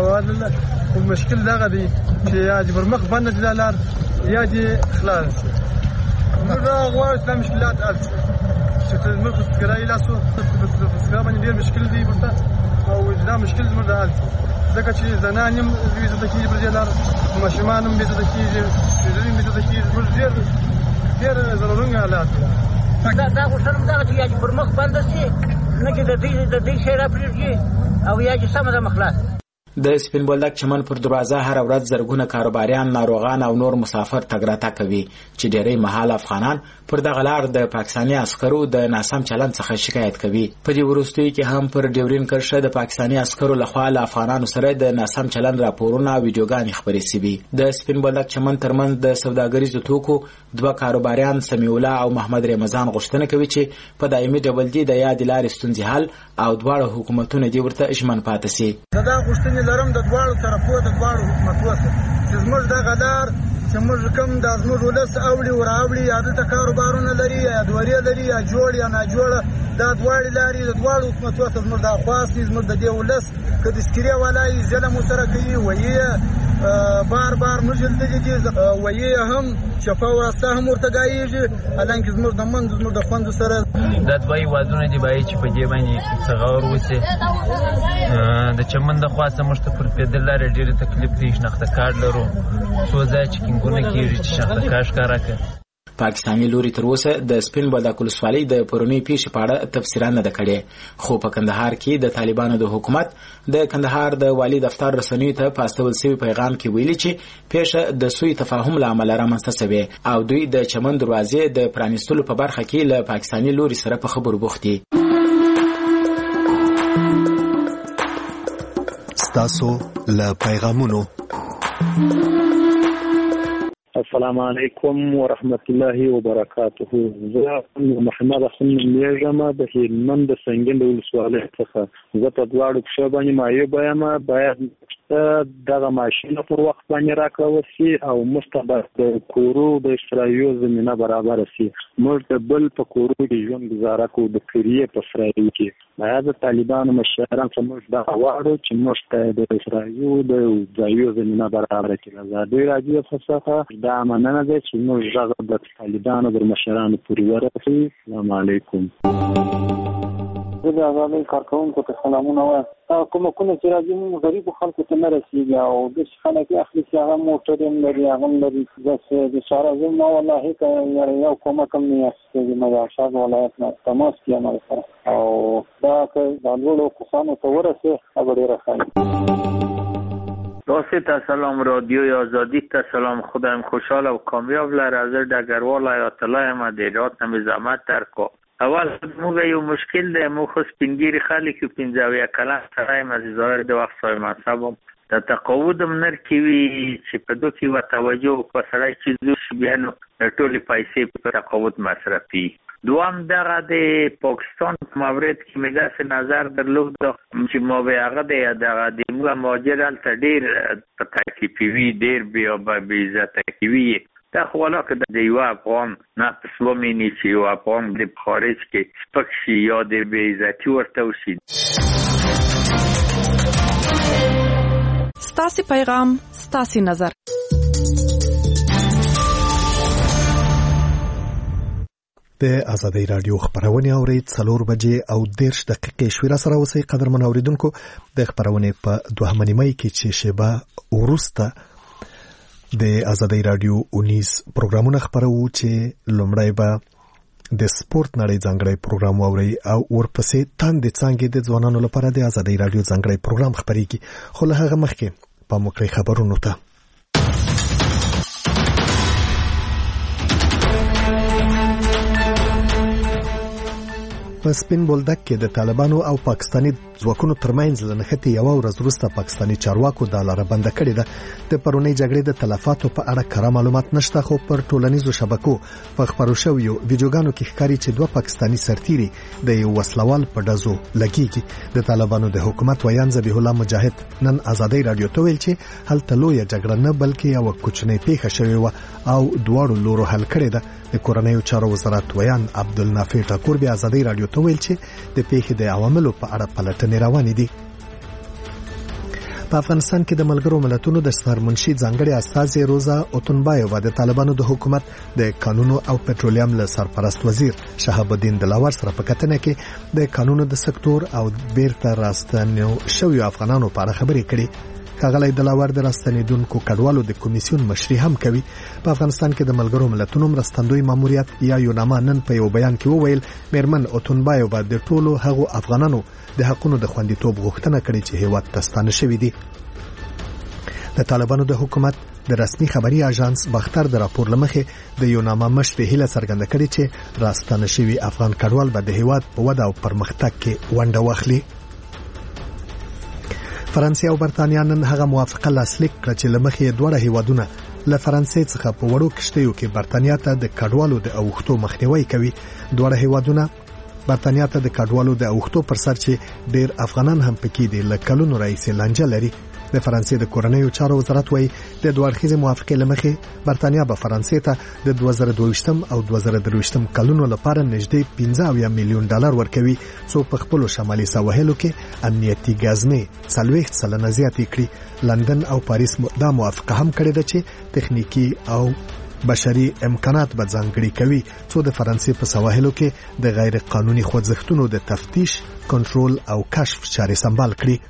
خو مشکل دغه دی چې یا چې پر مخ بنده شي دا لار یا چې خلاص شي. موږ غواړو چې دا مشکلات حل شي چې موږ په تذکرایي لاسو په تذکره باندې ډېر مشکل دي ورته او دا مشکل زموږ د حل شي ځکه چې زنان هم بېعزته کېږي پر دې لار، ماشومان هم بېعزته کېږي، ښځې هم بېعزته کېږي. زموږ ډېر ډېر ضرورونکي حالات دي. دا غوښتنه همدغه چې یا چې پر مخ بنده شي نه چې د دوی د دوی شی راپرېږدي او یا چې سمه ده مخلاص. د سپین بولدک چمن پر دروازه هر ورځ زرګونه کاروباریان، ناروغان او نور مسافر تګ راتګ کوي چې ډېری مهال افغانان پر دغه لار د پاکستاني عسکرو د ناسم چلند څخه شکایت کوي. په دې وروستیو کې هم پر ډیورین کرښه د پاکستاني عسکرو لخوا له افغانانو سره د ناسم چلند راپورونه او ویډیوګانې خپرې شوي. د سپین بولدک چمن ترمنځ د سوداګریزو توکو دوه کاروباریان سمیع الله او محمد رمضان غوښتنه کوي چې په دایمي ډول دي د یادې لارې ستونزې حل او دواړه حکومتونه دې ورته ژمن پاتې شي. دا غوښتنې لرم د دواړو طرفو د دواړو حکومتونو سره چې زموږ دغه لار چې موږ کوم د زموږ ولس اوړي وراوړي یا دلته کاروبارونه لري یا دوړې لري یا جوړ یا ناجوړه دا دواړې لارې د دواړو حکومتونو ته زموږ د خواست دي. زموږ د دې ولس که د سکریا والای ظلم ورسره کوي وایي بار بار موږ لیدلي دي وایي هم شفا ورسته هم ورته ګایېږي حالانکې زموږ د مند زموږ د خوندو سره دا دوه هېوادونه دي باید چې په دې باندې څه غور وشي. د چمن د خوا څخه موږ ته پر پیاده لارې ډېرې تکلیف دی. شناخته کارت لرو څو ځایه چکینګونه کېږي چې شناخته کارت ښکاره کړي. پاکستاني لوري تر اوسه د سپین بولدک ولسوالۍ د پرونۍ پیښې په اړه تفسیرا نه ده کړې. خو په کندهار کې د طالبانو د حکومت د کندهار د والي دفتر رسنیو ته په استول شوي پیغام کې ویلي چې پیښه د سوء تفاهم له امله رامنځته شوې او دوی د چمن دروازې د پرانیستلو په برخه کې له پاکستاني لوري سره په خبرو بوخت دي. ستاسو له پیغامونو. السلام علیکم ورحمت الله وبرکاته. زه محمد حسن میرجما د هلمند د سنگین د ولسوالۍ څخه. زه په دواړو پښو باندې معیوب یم. باید دغه ماشین پر وخت باندې راکړل شي او مستبد د کورو د اشترایو زمینه برابر شي. موږ د بل په کورو کې ژوند گزاره کوو د کریې په اسرائیل کې. باید د طالبانو مشران څخه موږ دا غواړو چې موږ ته د اسرائیل د ځایو زمینه برابر کړي. ازادي راډیو څخه دا مننه ده چې موږ د طالبانو د مشرانو پورې ورسوي. السلام علیکم. زه د ازادۍ کارکوونکو ته سلامونه وایم. کومه کومه چې راځي موږ غریبو خلکو ته نه رسېږي او داسې خلک یې اخلي چې هغه موټر هم لري هغه هم لري. داسې د شارازم نه والله که یو کومک هم نه اخیستېږي نو د ارشاد ولایت نه تماس کړي ما سره او دا که دا لوړو کسانو ته ورسې هغه ډېره ښه. راستی تا سلام رادیوی آزادی تا سلام خودم خوشحال و کامیاب لرزر دگروال آیات الله ما دیرات نمی زحمت ترکو. اول موگه یو مشکل ده مو خود پینگیر خالی که پینزاوی کلان سرایم از ظاهر ده وقت سای منصبم تا تقاودم نرکیوی چی پدو کی و توجه و پسرای چیزو شبیهنو طولی پایسی پر تقاود مصرفی. دوام دغه د پاکستان مورد کې مې داسې نظر درلود چې ما به هغه د دغه د موږ مهاجر هلته ډېر په تکلیفي وي ډېر بې عزته کوي. دا خو ولاکه د یو افغان نفس ومیني چې یو افغان د خارج کې سپک شي یا د بې عزتي ورته وشي. ستاسې پیغام ستاسې نظر. د ازادۍ رادیو خبرونه اوري څلور بجې او دیرش دقیقې شوې را سره اوسئ قدرمن اوریدونکو. د خبرونه په دوهمه نیمه کې چې شیبه ورسته د ازادۍ رادیو اونیز پروګرامونه خبرو چې لومړی به د سپورت نړۍ ځانګړی پروګرام اوري او ورپسې تاند څنګه د ځوانانو لپاره د ازادۍ رادیو ځانګړی پروګرام خبريږي. خو له هغه مخکې په مکرې خبرونو ته په سپین بولدک کې د طالبانو او پاکستاني ځواکونو ترمنځ لنښتې یو ورځ وروسته پاکستاني چارواکو د لاره بند کړې ده. د پرونی جګړې د تلفاتو په اړه کره معلومات نشته خو پر ټولنیزو شبکو په خبرو شویو ویډیوګانو کې ښکاري چې دوه پاکستاني سرتیري د یو وسلوال په ډزو لګیږي. د طالبانو د حکومت ویان ذبیح الله مجاهد نن ازادۍ رادیو ته ویل چې هلته لویه جګړه نه بلکې یو کوچنۍ پیښه شوې و او دواړو لورو حل کړې ده. د کورنیو چارو وزارت ویان عبدالنافع ټاکور بیا ازادۍ رادیو ته ویل چې د پیښې د عواملو په اړه پلټنې روانې دي. په افغانستان کې د ملګرو ملتونو د سرمنشي ځانګړي استازي روزا اوتنبایووا د طالبانو د حکومت د قانونو او پټرولیم له سرپرست وزیر شهاب الدین دلاور سره په کتنه کې د قانونو د سکتور او بیرته راستنو شویو افغانانو په اړه خبرې کړې. ښاغلی دلاور د راستنیدونکو کډوالو د کمیسیون مشري هم کوي. په افغانستان کې د ملګرو ملتونو مرستندوی ماموریت یا یوناما نن په یو بیان کې وویل میرمن اوتنبایووا د ټولو هغو افغانانو د حقونو د خوندیتوب غوښتنه کړې چې هیواد ته ستانه شوي دي. د طالبانو د حکومت د رسمي خبري اژانس باختر د راپور لمخې د یوناما مشر هیله څرګنده کړې چې راستانه شوي افغان کډوال به د هیواد په وده او پرمختګ کې ونډه واخلي. فرانسې او برتانیا نن هغه موافقه لاسلیک کړه چې لمخې دواړه هیوادونه له فرانسې څخه په وړو کشتیو کې برتانیا ته د کډوالو د اوښتو مخنیوي کوي. دواړه هیوادونه برتانیا ته د کډوالو د اوښتو پر سر چې ډېر افغانان هم پکې دي له کلونو راهیسې لانجه لري. د فرانسې د کورنیو چارو وزارت وایي د دوه اړخیزې موافقې لمخې برتانیا به فرانسې ته د دوه زره دوه او دوه زره درې کلونو لپاره نږدې پنځه اویا میلیون ډالر ورکوي څو په خپلو شمالي سواحلو کې امنیتي ګازمې څلوېښت سلنه زیاتې کړي. لندن او پاریس دا موافقه هم کړې ده چې تخنیکی او بشري امکانات به ځانګړي کوي څو د فرانسې په سواحلو کې د غیر قانوني خوځښتونو د تفتیش، کنټرول او کشف چارې سمبال کړي.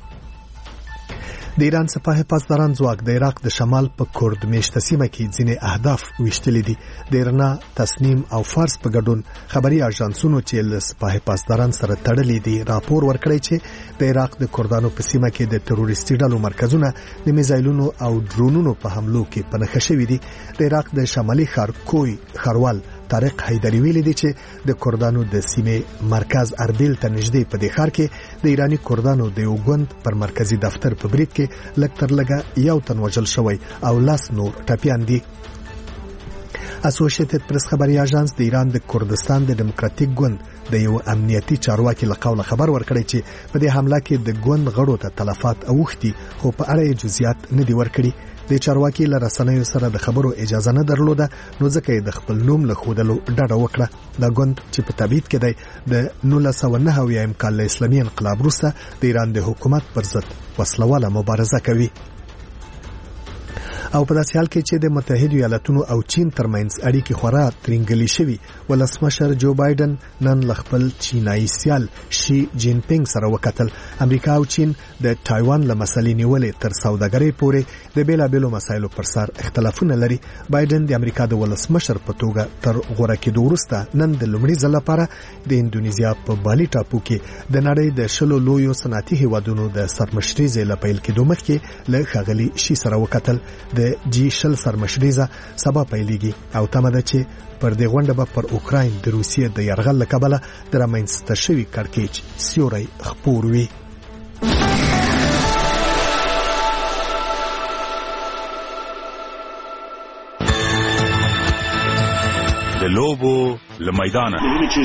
د ایران سپاه پاسداران ځواک د عراق د شمال په کورد میشته سیمه کې ځینې اهداف ویشتلي دي. د ایرنا، تسنیم او فارس په ګډون خبري اژانسونو چې له سپاه پاسداران سره تړلي دي راپور ورکړی چې د عراق د کردانو په سیمه کې د تروریستي ډلو مرکزونه د میزایلونو او ډرونونو په حملو کې پنهخه شوي دي. د عراق د شمالي ښار کوی ښاروال طارق حیدری ویلي دی چې د کردانو د سیمې مرکز اربیل ته نږدې په دې ښار کې د ایرانی کردانو د یو ګوند پر مرکزی دفتر په برید کې لږ تر لږه یو تن وژل شوی او لاس نور ټپیان دي. اسوسییټډ پریس خبري اژانس د ایران د کردستان د دیموکراتیک ګوند د یو امنیتي چارواکي له قوله خبر ورکړی چې په دې حمله کې د ګوند غړو ته تلفات اوښتي خو په اړه یې جزئیات نه دي ورکړي. د چارواکي له رسنیو سره د خبرو اجازه نه درلوده نو ځکه یې د خپل نوم له ښودلو ډډه وکړه. دا ګوند چې په تبعید کې دی د نولس سوه نهه اویایم کال له اسلامي انقلاب وروسته د ایران د حکومت پر ضد وسلواله مبارزه کوي. او په داسې حال کې چې د متحده ایالاتونو او چین ترمنځ اړیکې خورا ترنګلې شوي، ولسمشر جو بایدن نن خپل چینایي سیال شي جین پینګ سره وکتل. امریکا او چین د تایوان له مسلې نیولې تر سوداګرۍ پورې د بیلابېلو مسایلو پر سر اختلافونه لري. بایدن د امریکا د ولسمشر په توګه تر غوړه کېدو وروسته نن د لومړي ځل لپاره د اندونیزیا په بالي ټاپو کې د نړۍ د شلو لویو صنعتي هیوادونو د سرمشريزې له پیل کېدو مخکې له ښاغلي شي سره وکتل. د جی شل سرمشريزه سبا پیلېږي او تمه ده چې پر دې غونډه به پر اوکراین د روسیې د یرغل له کبله د رامنځته شوي کړکېچ سیوری خپور وي. د لوبو له میدانه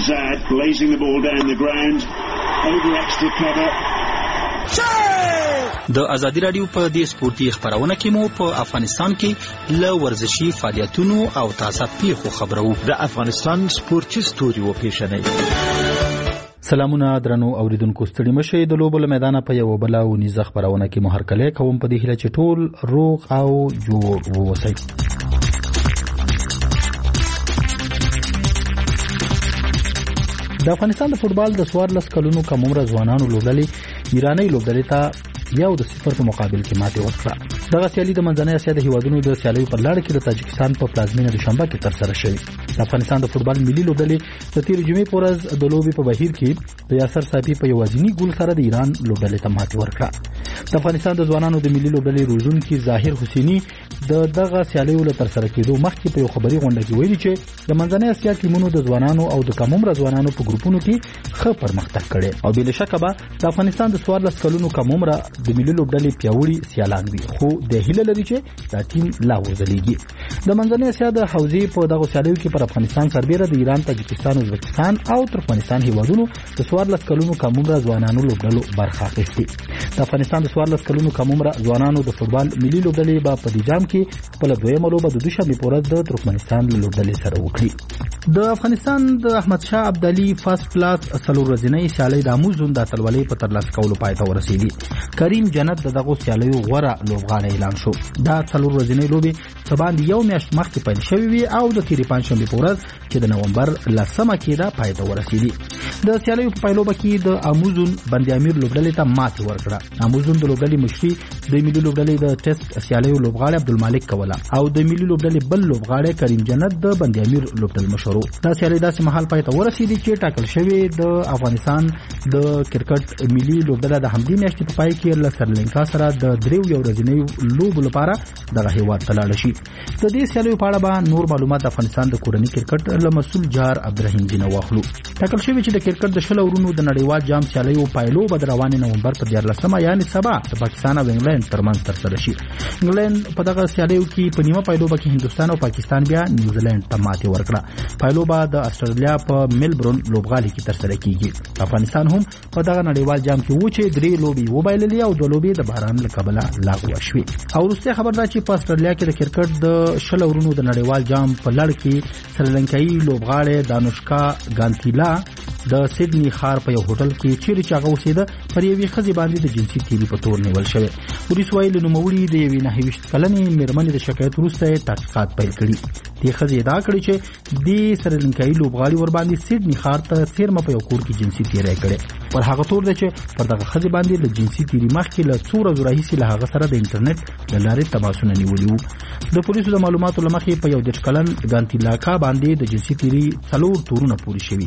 د ازادي رادیو په دې سپورتي خبرونه کې مو په افغانستان کې له ورزشي فعالیتونو او تازه پیښو خبرو. د افغانستان سپورتي ستوري و پیښنې. سلامونه درنو اوریدونکو، ستړي مشئ. د لوبو له میدانه په یو بل او نيزه خبرونه کې مو هرکلی کوم په دې هیله چې ټول روغ او جوړ ووسئ. د افغانستان د فوتبال د څوارلس کلونو کم عمره ځوانانو لوبډلې ایراني لوبډلې ته یو د صفر په مقابل کې ماتې ورکړه. دغه سیالي د منځنۍ اسیا د هیوادونو د سیالیو په لړ کې د تاجکستان په پلازمینه دوشنبه کې ترسره شوې. د افغانستان د فوتبال ملي لوبډلې د تیر جمعې په ورځ د لوبې په بهیر کې د یاسر صافي په یوازینی ګول سره د ایران لوبډلې ته ماتې ورکړه. د افغانستان د ځوانانو د ملي لوبډلې روزونکي ظاهر حسیني د دغه سیالیو له ترسره کېدو مخکې په یو خبري غونډه کې ویلي چې د منځنۍ اسیا ټیمونو د ځوانانو او د کم عمره ځوانانو په ګروپونو کې ښه پرمختګ کړي او بل شک به د افغانستان د څوارلس کلونو کم عمره د ملي لوبډلې پیاوړي سیالان وي، خو د هیله لري چې دا ټیم لا وځلېږي. د منځنۍ اسیا د حوزې په دغه سیالیو کې پر افغانستان سربېره د ایران، تاجکستان، ازبکستان او ترکمنستان هیوادونو د څوارلس کلونو کم عمره ځوانانو لوبډلو برخه اخیستې. د افغانستان د څوارلس کلونو کم عمره ځوانانو د فوتبال ملي لوبډلې به په دې جام کې خپل دویمه لوبه د دوشنبې په ورځ د ترکمنستان له لوبډلې سره وکړي. د افغانستان د احمد شاه ابدالي فرست کلاس څلور ورځنۍ سیالۍ د اموزون د اتلولۍ په ترلاسه کولو پای ته ورسېدې. کریم جنت د دغو سیالیو غوره لوبغاړی اعلان شو. دا څلور ورځنۍ لوبې څه باندې یو میاشت مخکې پیل شوې وي او د تېرې پنجشنبې په ورځ چې د نومبر لسمه کېده پای ته ورسېدې. د سیالیو په پایلوبه کې د اموزون بند امیر لوبډلې ته ماتې ورکړه. اموزون د لوبډلې مشري د ملي لوبډلې د ټیسټ سیالیو لوبغاړی عبدالمالک کوله او د ملي لوبډلې بل لوبغاړی کریم جنت د بند امیر لوبډل مشرو. دا سیالي داسې مهال پای ته ورسېدې چې ټاکل شوی د افغانستان د کرکټ ملي لوبډله د همدې میاشتې په پای کې له سریلانکا سره د دریو یو ورځنیو لوبو لپاره دغه هیواد ته لاړه شي. د دې سیالیو په اړه به نور معلومات د افغانستان د کورني کرکټ له مسؤل جار عبدالرحیم جنه واخلو. ټاکل شوی چې د کرکټ د شل ورونو د نړیوال جام سیالیو پایلو به د روانې نومبر په دیارلسمه یعنې سبا د پاکستان او انګلند ترمنځ ترسره شي. انګلند په دغه سیالیو کې په نیمه پایلوبه کې هندوستان او پاکستان بیا نیوزیلند ته ماتې ورکړه. پایلوبه د استرالیا په ملبورن لوبغالي کې ترسره کیږي. افغانستان هم په دغه نړیوال جام کې و چې درې لوبې وبایللې او دوه لوبې د باران له کبله لغوه شوې. او وروسته خبر ده چې په استرالیا کې د کرکټ د شل ورونو د نړیوال جام په لړ کې سریلانکایي لوبغاړی دانوشکا ګانتیلا د سیدنی ښار په یو هوټل کې چیرې چې هغه اوسېده پر یوې ښځې باندې د جنسي تیري په تور نیول شوی. پولیس وایي له نوموړي د یوې نهه ویشت کلنې مېرمنې د شکایت وروسته یې تحقیقات پیل کړي. دې ښځې ادعا کړې چې دې سریلانکایي لوبغاړي ورباندې سیدنی ښار ته څیرمه په یو کور کې جنسي تیری کړی. پر هغه تور ده چې پر دغه ښځې باندې د جنسي تیري مخکې له څو ورځو راهیسې له هغه سره د انټرنیټ له لارې تماسونه نیولي وو. د پولیسو د معلوماتو له مخې په یو دېرش کلن ګانتیلاکا باندې د جنسي تیري څلور تورونه پورې شوي.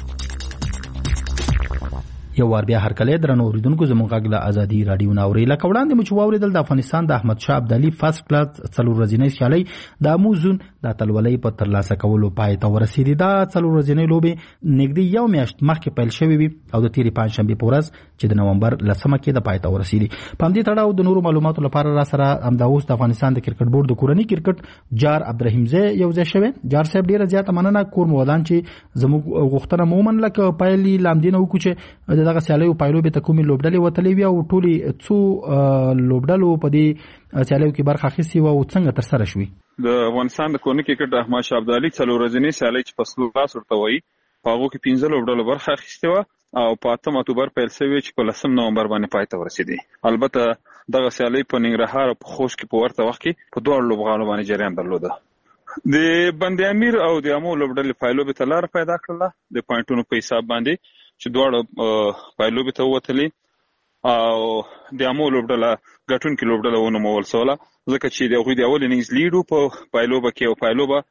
یو وار بیا هرکلی درنو اوریدونکو، زموږ غږ له ازادي راډیو نه اورئ. لکه وړاندې مو چې واورېدل د افغانستان د احمد شاه ابدالي فرست کلاس څلور ورځنۍ سیالۍ د اموزون د اتلولۍ په ترلاسه کولو پای ته ورسېدې. دا څلور ورځنۍ لوبې نږدې یو میاشت مخکې پیل شوې وي او د تېرې پنجشنبې په ورځ چې د نومبر لسمه کې د پای ته ورسېدې. په همدې تړاو د نورو معلوماتو لپاره را سره همدا اوس د افغانستان د کرکټ بورډ د کورني کرکټ جار عبدالرحیم زی یو ځای شوی. جار صاحب ډېره زیاته مننه کور مو ودان چې زموږ غوښتنه مو ومنله. که پایلې لامدینه وکړو چې دغه سیالیو پایلو به تکومي لوبډلې وتلې وي او ټولې څو لوبډلو په دې سیالیو کې برخه اخیستې وه او څنګه ترسره شوې؟ د افغانستان د کورني کرکټ د احمد شاه ابدالي څلور ورځنۍ سیالۍ چې فصل کلاس ورته وایي په هغو کې پنځه لوبډلو برخه اخیستې وه او په اتم اکتوبر پیل شوې چې په لسم نومبر باندې پای ته ورسېدې. البته دغه سیالي په ننګرهار او په خوست کې په ورته وخت کې په دوه لوبغاړو باندې جریان درلوده. د بند امیر او د امو لوبډلې پایلوبې ته لار پیدا کړله د پوینټونو په حساب باندې چې دواړه پایلوبې ته ووتلې او د امو لوبډله ګټونکې لوبډله ونومول سوله ځکه چې د هغوی د اول انینګز لیډ په پایلوبه کې او پایلوبه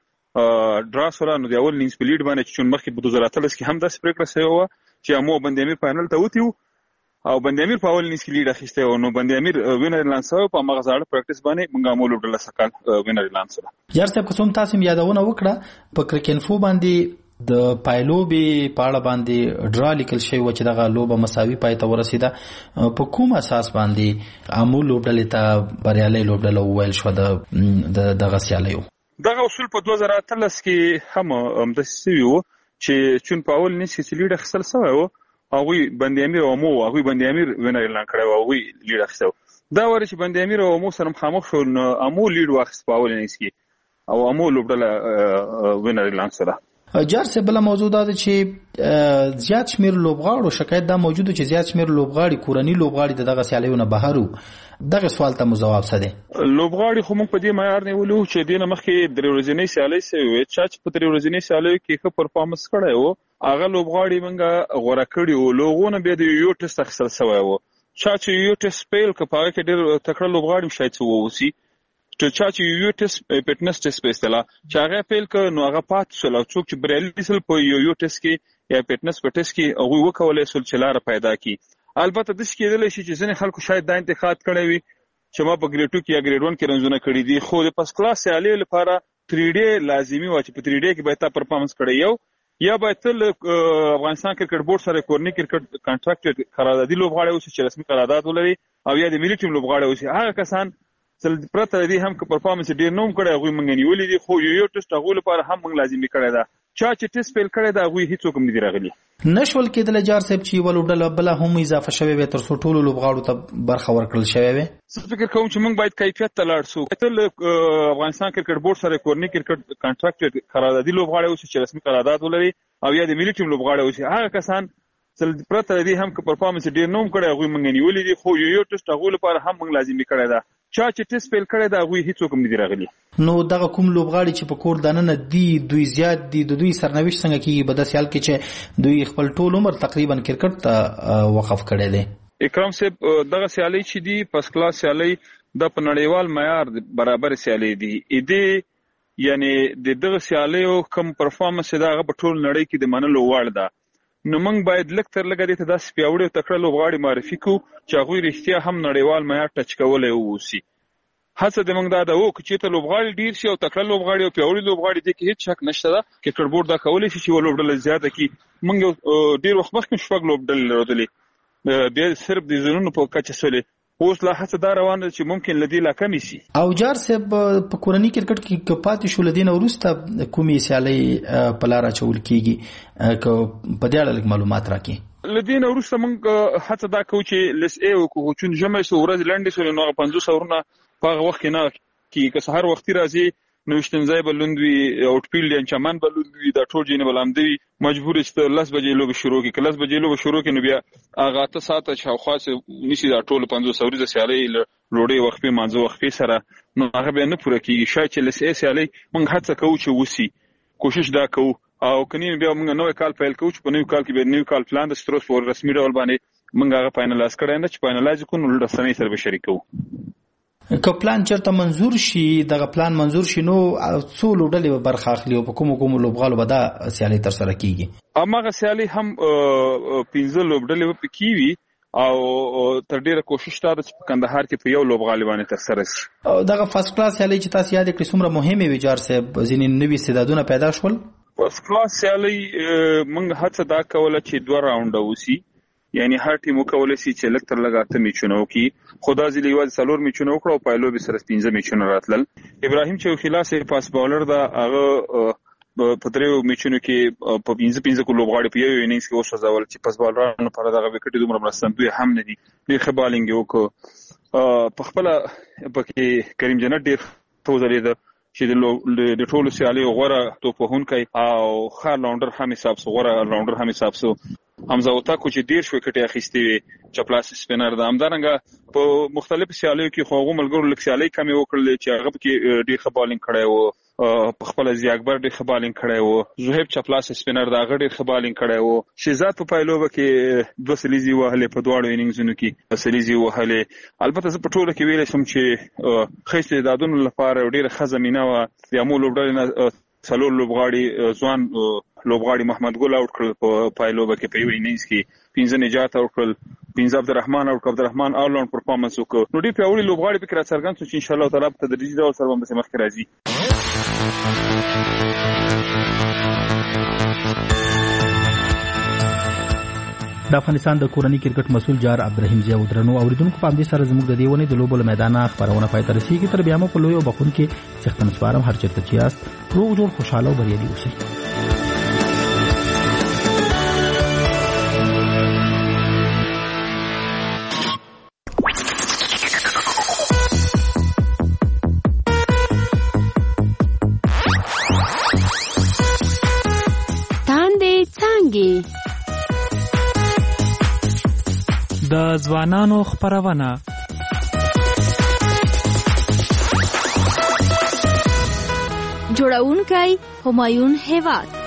ډرا سوله. نو د اول انینګز په لیډ باندې چې مخکې په دوه زره اتلس کې هم داسې پرېکړه شوې وه چې امو بند امیر فاینل ته وتي وو او بند امیر په اول انینګز کې لیډ اخیستی و. نو بند امیر وینر اعلان شوی په هماغه زاړه پریکټس باندې موږ امو لوبډله سږ وینر اعلان شوله. یار صاحب که څوم تاسو یادونه وکړه په کرکینفو باندې د پایلوبې په اړه باندې ډرا لیکل شوی و چې دغه لوبه مساوي پای ته ورسېده. په کوم اساس باندې امو لوبډلې ته بریالۍ لوبډله وویل شوه د دغه سیالیو؟ دغه اصول په دوه زره اتلس کې هم همداسې شوي وو چې چون په اول انینګز کې چې لیډ اخیستل شوی و هغوی بند امیر او امو هغوی بند امیر وینر اعلان کړی و هغوی لیډ اخیستی و. دا واره چې بند امیر او امو سره مخامخ شول نو امو لیډ واخیست په اول انینګز کې او امو لوبډله وینر اعلان شوله. جار صاحب بله موضوع دا ده چې زیات شمیر لوبغاړو شکایت دا موجود چې زیات شمیر لوبغاړي کورني لوبغاړي د دغه سیالیو نه بهر وو. دغه سوال ته مو جواب څه دی؟ لوبغاړي خو موږ په دې معیار نیولي وو چې دې نه مخکې درې ورځنۍ سیالۍ شوې وې. چا چې په درې ورځنۍ سیالیو کې ښه پرفارمنس کړی و هغه لوبغاړي موږ غوره کړي وو. له هغو نه بیا د یو ټسټ اخیستل شوی و. چا چې یو ټسټ پیل که په هغه کې ډېر تکړه لوبغاړي هم شاید څه واوسي چې چا چې یو ټسټ فټنس ټسټ په اصطلاح چې هغه پیل کړ نو هغه پاتې شول او څوک چې بریالي شول په یو یو ټسټ کې یا فټنس په ټسټ کې هغوی وکولی شول چې لاره پیدا کړي. البته داسې کېدلی شي چې ځینې خلکو شاید دا انتقاد کړی وي چې ما په ګریډ ټو کې یا ګریډ ون کې رنزونه کړي دي خو د فسټ کلاس سیالیو لپاره تھری ډے لازمي وه چې په تھری ډے کې باید تا پرفارمنس کړی یو یا باید تل افغانستان کرکټ بورډ سره کورني کرکټ کانټراکټ قراردادي لوبغاړی اوسي چې رسمي قرارداد ولري او یا د ملي ټیم لوبغاړی اوسي. هغه کسان چې پرته د دې هم که پرفارمنس ډېر نه هم کړی هغوی موږ نیولي دي خو یو یو ټسټ هغوی لپاره هم موږ لازمي کړی ده. چا چې ټسټ پیل کړی ده هغوی هېڅوک هم نه دي راغلي. نشول کېدلی جار صاحب چې یوه لوبډله بله هم اضافه شوې وې تر څو ټولو لوبغاړو ته برخه ورکړل شوې وې؟ زه فکر کوم چې موږ باید کیفیت ته لاړ شو. تل افغانستان کرکټ بورډ سره کورني کرکټ کانټراکټ قراردادي لوبغاړی اوسي چې رسمي قرارداد ولري او یا د ملي ټیم لوبغاړی اوسي. هغه کسان چې پرته د دې هم که پرفارمنس ډېر نه هم کړی هغوی موږ نیولي دي خو یو یو ټسټ هغوی لپاره هم موږ لازمي کړی ده. چا چې ټسټ پیل کړی ده هغوی هېڅوک هم نه دي راغلي. نو دغه کوم لوبغاړي چې په کور دننه دي دوی زیات دي د دوی سرنوشت څنګه کېږي په داسې حال کې چې دوی خپل ټول عمر تقریبا کرکټ ته وقف کړی دی؟ اکرام صاحب دغه سیالۍ چې دي فسټ کلاس سیالۍ د په نړیوال معیار برابر سیالۍ دي. دې یعنې د دغه سیالیو کوم پرفارمنس دی هغه په ټول نړۍ کې د منلو وړ ده. نو موږ باید لږ تر لږه دې ته داسې پیاوړي او تکړه لوبغاړي معرفي کړو چې هغوی رښتیا هم نړیوال معیار ټچ کولی واوسي. هڅه د موږ دا ده و که چېرته لوبغاړي ډېر شي او تکړه لوبغاړي او پیاوړي لوبغاړي دې کې هېڅ شک نشته ده. کرکټ بورډ دا کولی شي چې یوه لوبډله زیاته کړي. موږ ډېر وخت مخکې شپږ لوبډلې لرلې بیا صرف د زرونو په کچه سولې. اوس لا هڅه دا روانه ده چې ممکن له دې لا کمې شي. او جار صاحب په کورني کرکټ کې که پاتې شو له دې نه وروسته کومې سیالۍ په لار اچول کېږي که په دې اړه لږ معلومات راکړي؟ له دې نه وروسته موږ هڅه دا کوو چې لس ای وکړو چون ژمی شو ورځې لنډې شولې نو هغه پنځوس اورونه په هغه وخت کې نه کېږي. که سهار وختي راځي نو ویشتنځای به لوند وي آوټفیلډ یا چمن به لوند وي دا ټول ځینې به لامده وي. مجبور یې چې لس بجې لوبې شروع کړي. که لس بجې لوبه شروع کړي نو بیا هغه اته ساعته شاوخوا نیسي دا ټولو پنځوس اوريزه سیالۍ له لوډۍ وقفې مانځه وقفې سره نو هغه بیا نه پوره کېږي. شاید چې لس ای سیالۍ موږ هڅه کوو چې وسي کوشش دا کوو او که نه بیا موږ نوی کال پیل کوو چې په نوي کال کې بیا نوي کال پلان د ستروس په رسمي ډول باندې موږ هغه فاینلایز کړی نه چې فاینلایز کړو نو رسنۍ سره به شریکوو. که پلان چېرته منظور شي دغه پلان منظور شي نو څو لوبډلې به برخه اخلي او په کومو کومو لوبغاړو به دا سیالۍ ترسره کېږي؟ هماغه سیالۍ هم پنځه لوبډلې به پکې وي او تر ډېره کوشش دا ده چې په کندهار کې په یو لوبغالي باندې ترسره شي. دغه فرست کلاس سیالۍ چې تاسو یاد کړئ څومره مهمې وي جار صاحب؟ ځینې نوي استعدادونه پیدا شول. فرست کلاس سیالۍ موږ هڅه دا کوله چې دوه راونډه وسي یعنی هر ټیم وکولی شي چې لږ تر لږه اته میچونه وکړي خو دا ځل یوازې څلور میچونه وکړه او پایلوبې سره پنځه میچونه راتلل. ابراهیم چوخیلا سه پاس بالر دا هغه په دریو میچونو کې په پنځه پنځه کو لوبغاړي په یو انینګز کې وسوځول چې پاس بالرانو لپاره دغه وکټ دومره مرستندوی هم نه دي. ډېر ښه بالینګ وکړو په خپله پکې کریم جنت ډېر ښه وځلېده چې د ټولو سیالیو غوره توپ وهونکی او ښه راونډر هم حساب سو غوره راونډر هم حساب سو. حمزه وتاکو چې ډیر شوي کټي اخیستي وي چپلاس سپینر د همدارنګه په مختلفو سیالیو کې خو هغه ملګرو لکه سیالي کمې وکړلې چې هغه کې ډیر ښه بالینګ کړی و په خپل ضیا اکبر ډیر ښه بالینګ کړی و زهیب چپلاس سپینر دا غړي ښه بالینګ کړی و شهزاد په پایلوبه کې دوه سلیزي وهلې په دواړو انینګزونو کې سلیزي وهلې البته زه په ټوله کې ویل شم چې ښه استعدادونو لپاره ډیره ښه زمینه وه د امو لوبډلې څلور لوبغاړي ځوان لوبغاړي محمد ګل اوټ کړل په پایلوبه کې په یو انینګز کې پنځه نجات اوټ کړل پنځه عبدالرحمن او عبدالرحمن آل راوند پرفارمنس وکړ نو ډیر پیاوړي لوبغاړي پکې راڅرګند شو چې ان شاء الله تعالی په تدریجي ډول سره به مخکې راځي. د افغانستان د کورنۍ کرکټ مسؤل جار عبدالرحیم جیا ودرنو اوریدونکو په همدې سره زموږ د دې ونې د لوبو له میدانه خبرونه پای ته رسیږي. تر بیا مو په لوی او بخونکي څښتن سپارم هر چیرته چې یاست روغ جوړ خوشاله او بریالي اوسئ. د ځوانانو خپرونه جوړونکی همایون هیواد د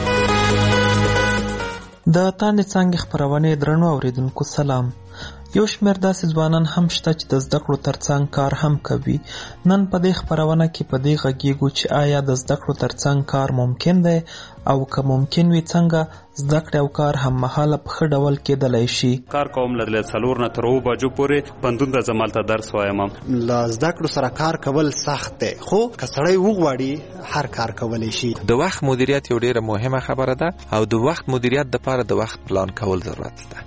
تاندې څانګې خپرونې درنو اوریدونکو سلام. یو شمېر داسې ځوانان هم شته چې د زده کړو ترڅنګ کار هم کوي. نن په دې خپرونه کې په دې غږیږو چې آیا د زده کړو ترڅنګ کار ممکن دی او که ممکن وي څنګه زده کړې او کار هم مهاله په ښه ډول کېدلی شي. کار کوم له څلور نه تر اووه بجو پورې پوهنتون ته ځم هلته درس وایم. له زده کړو سره کار کول سخت دی خو که سړی وغواړي هر کار کولی شي. د وخت مدیریت یو ډېره مهمه خبره ده او د وخت مدیریت دپاره د وخت پلان کول ضرورت ده.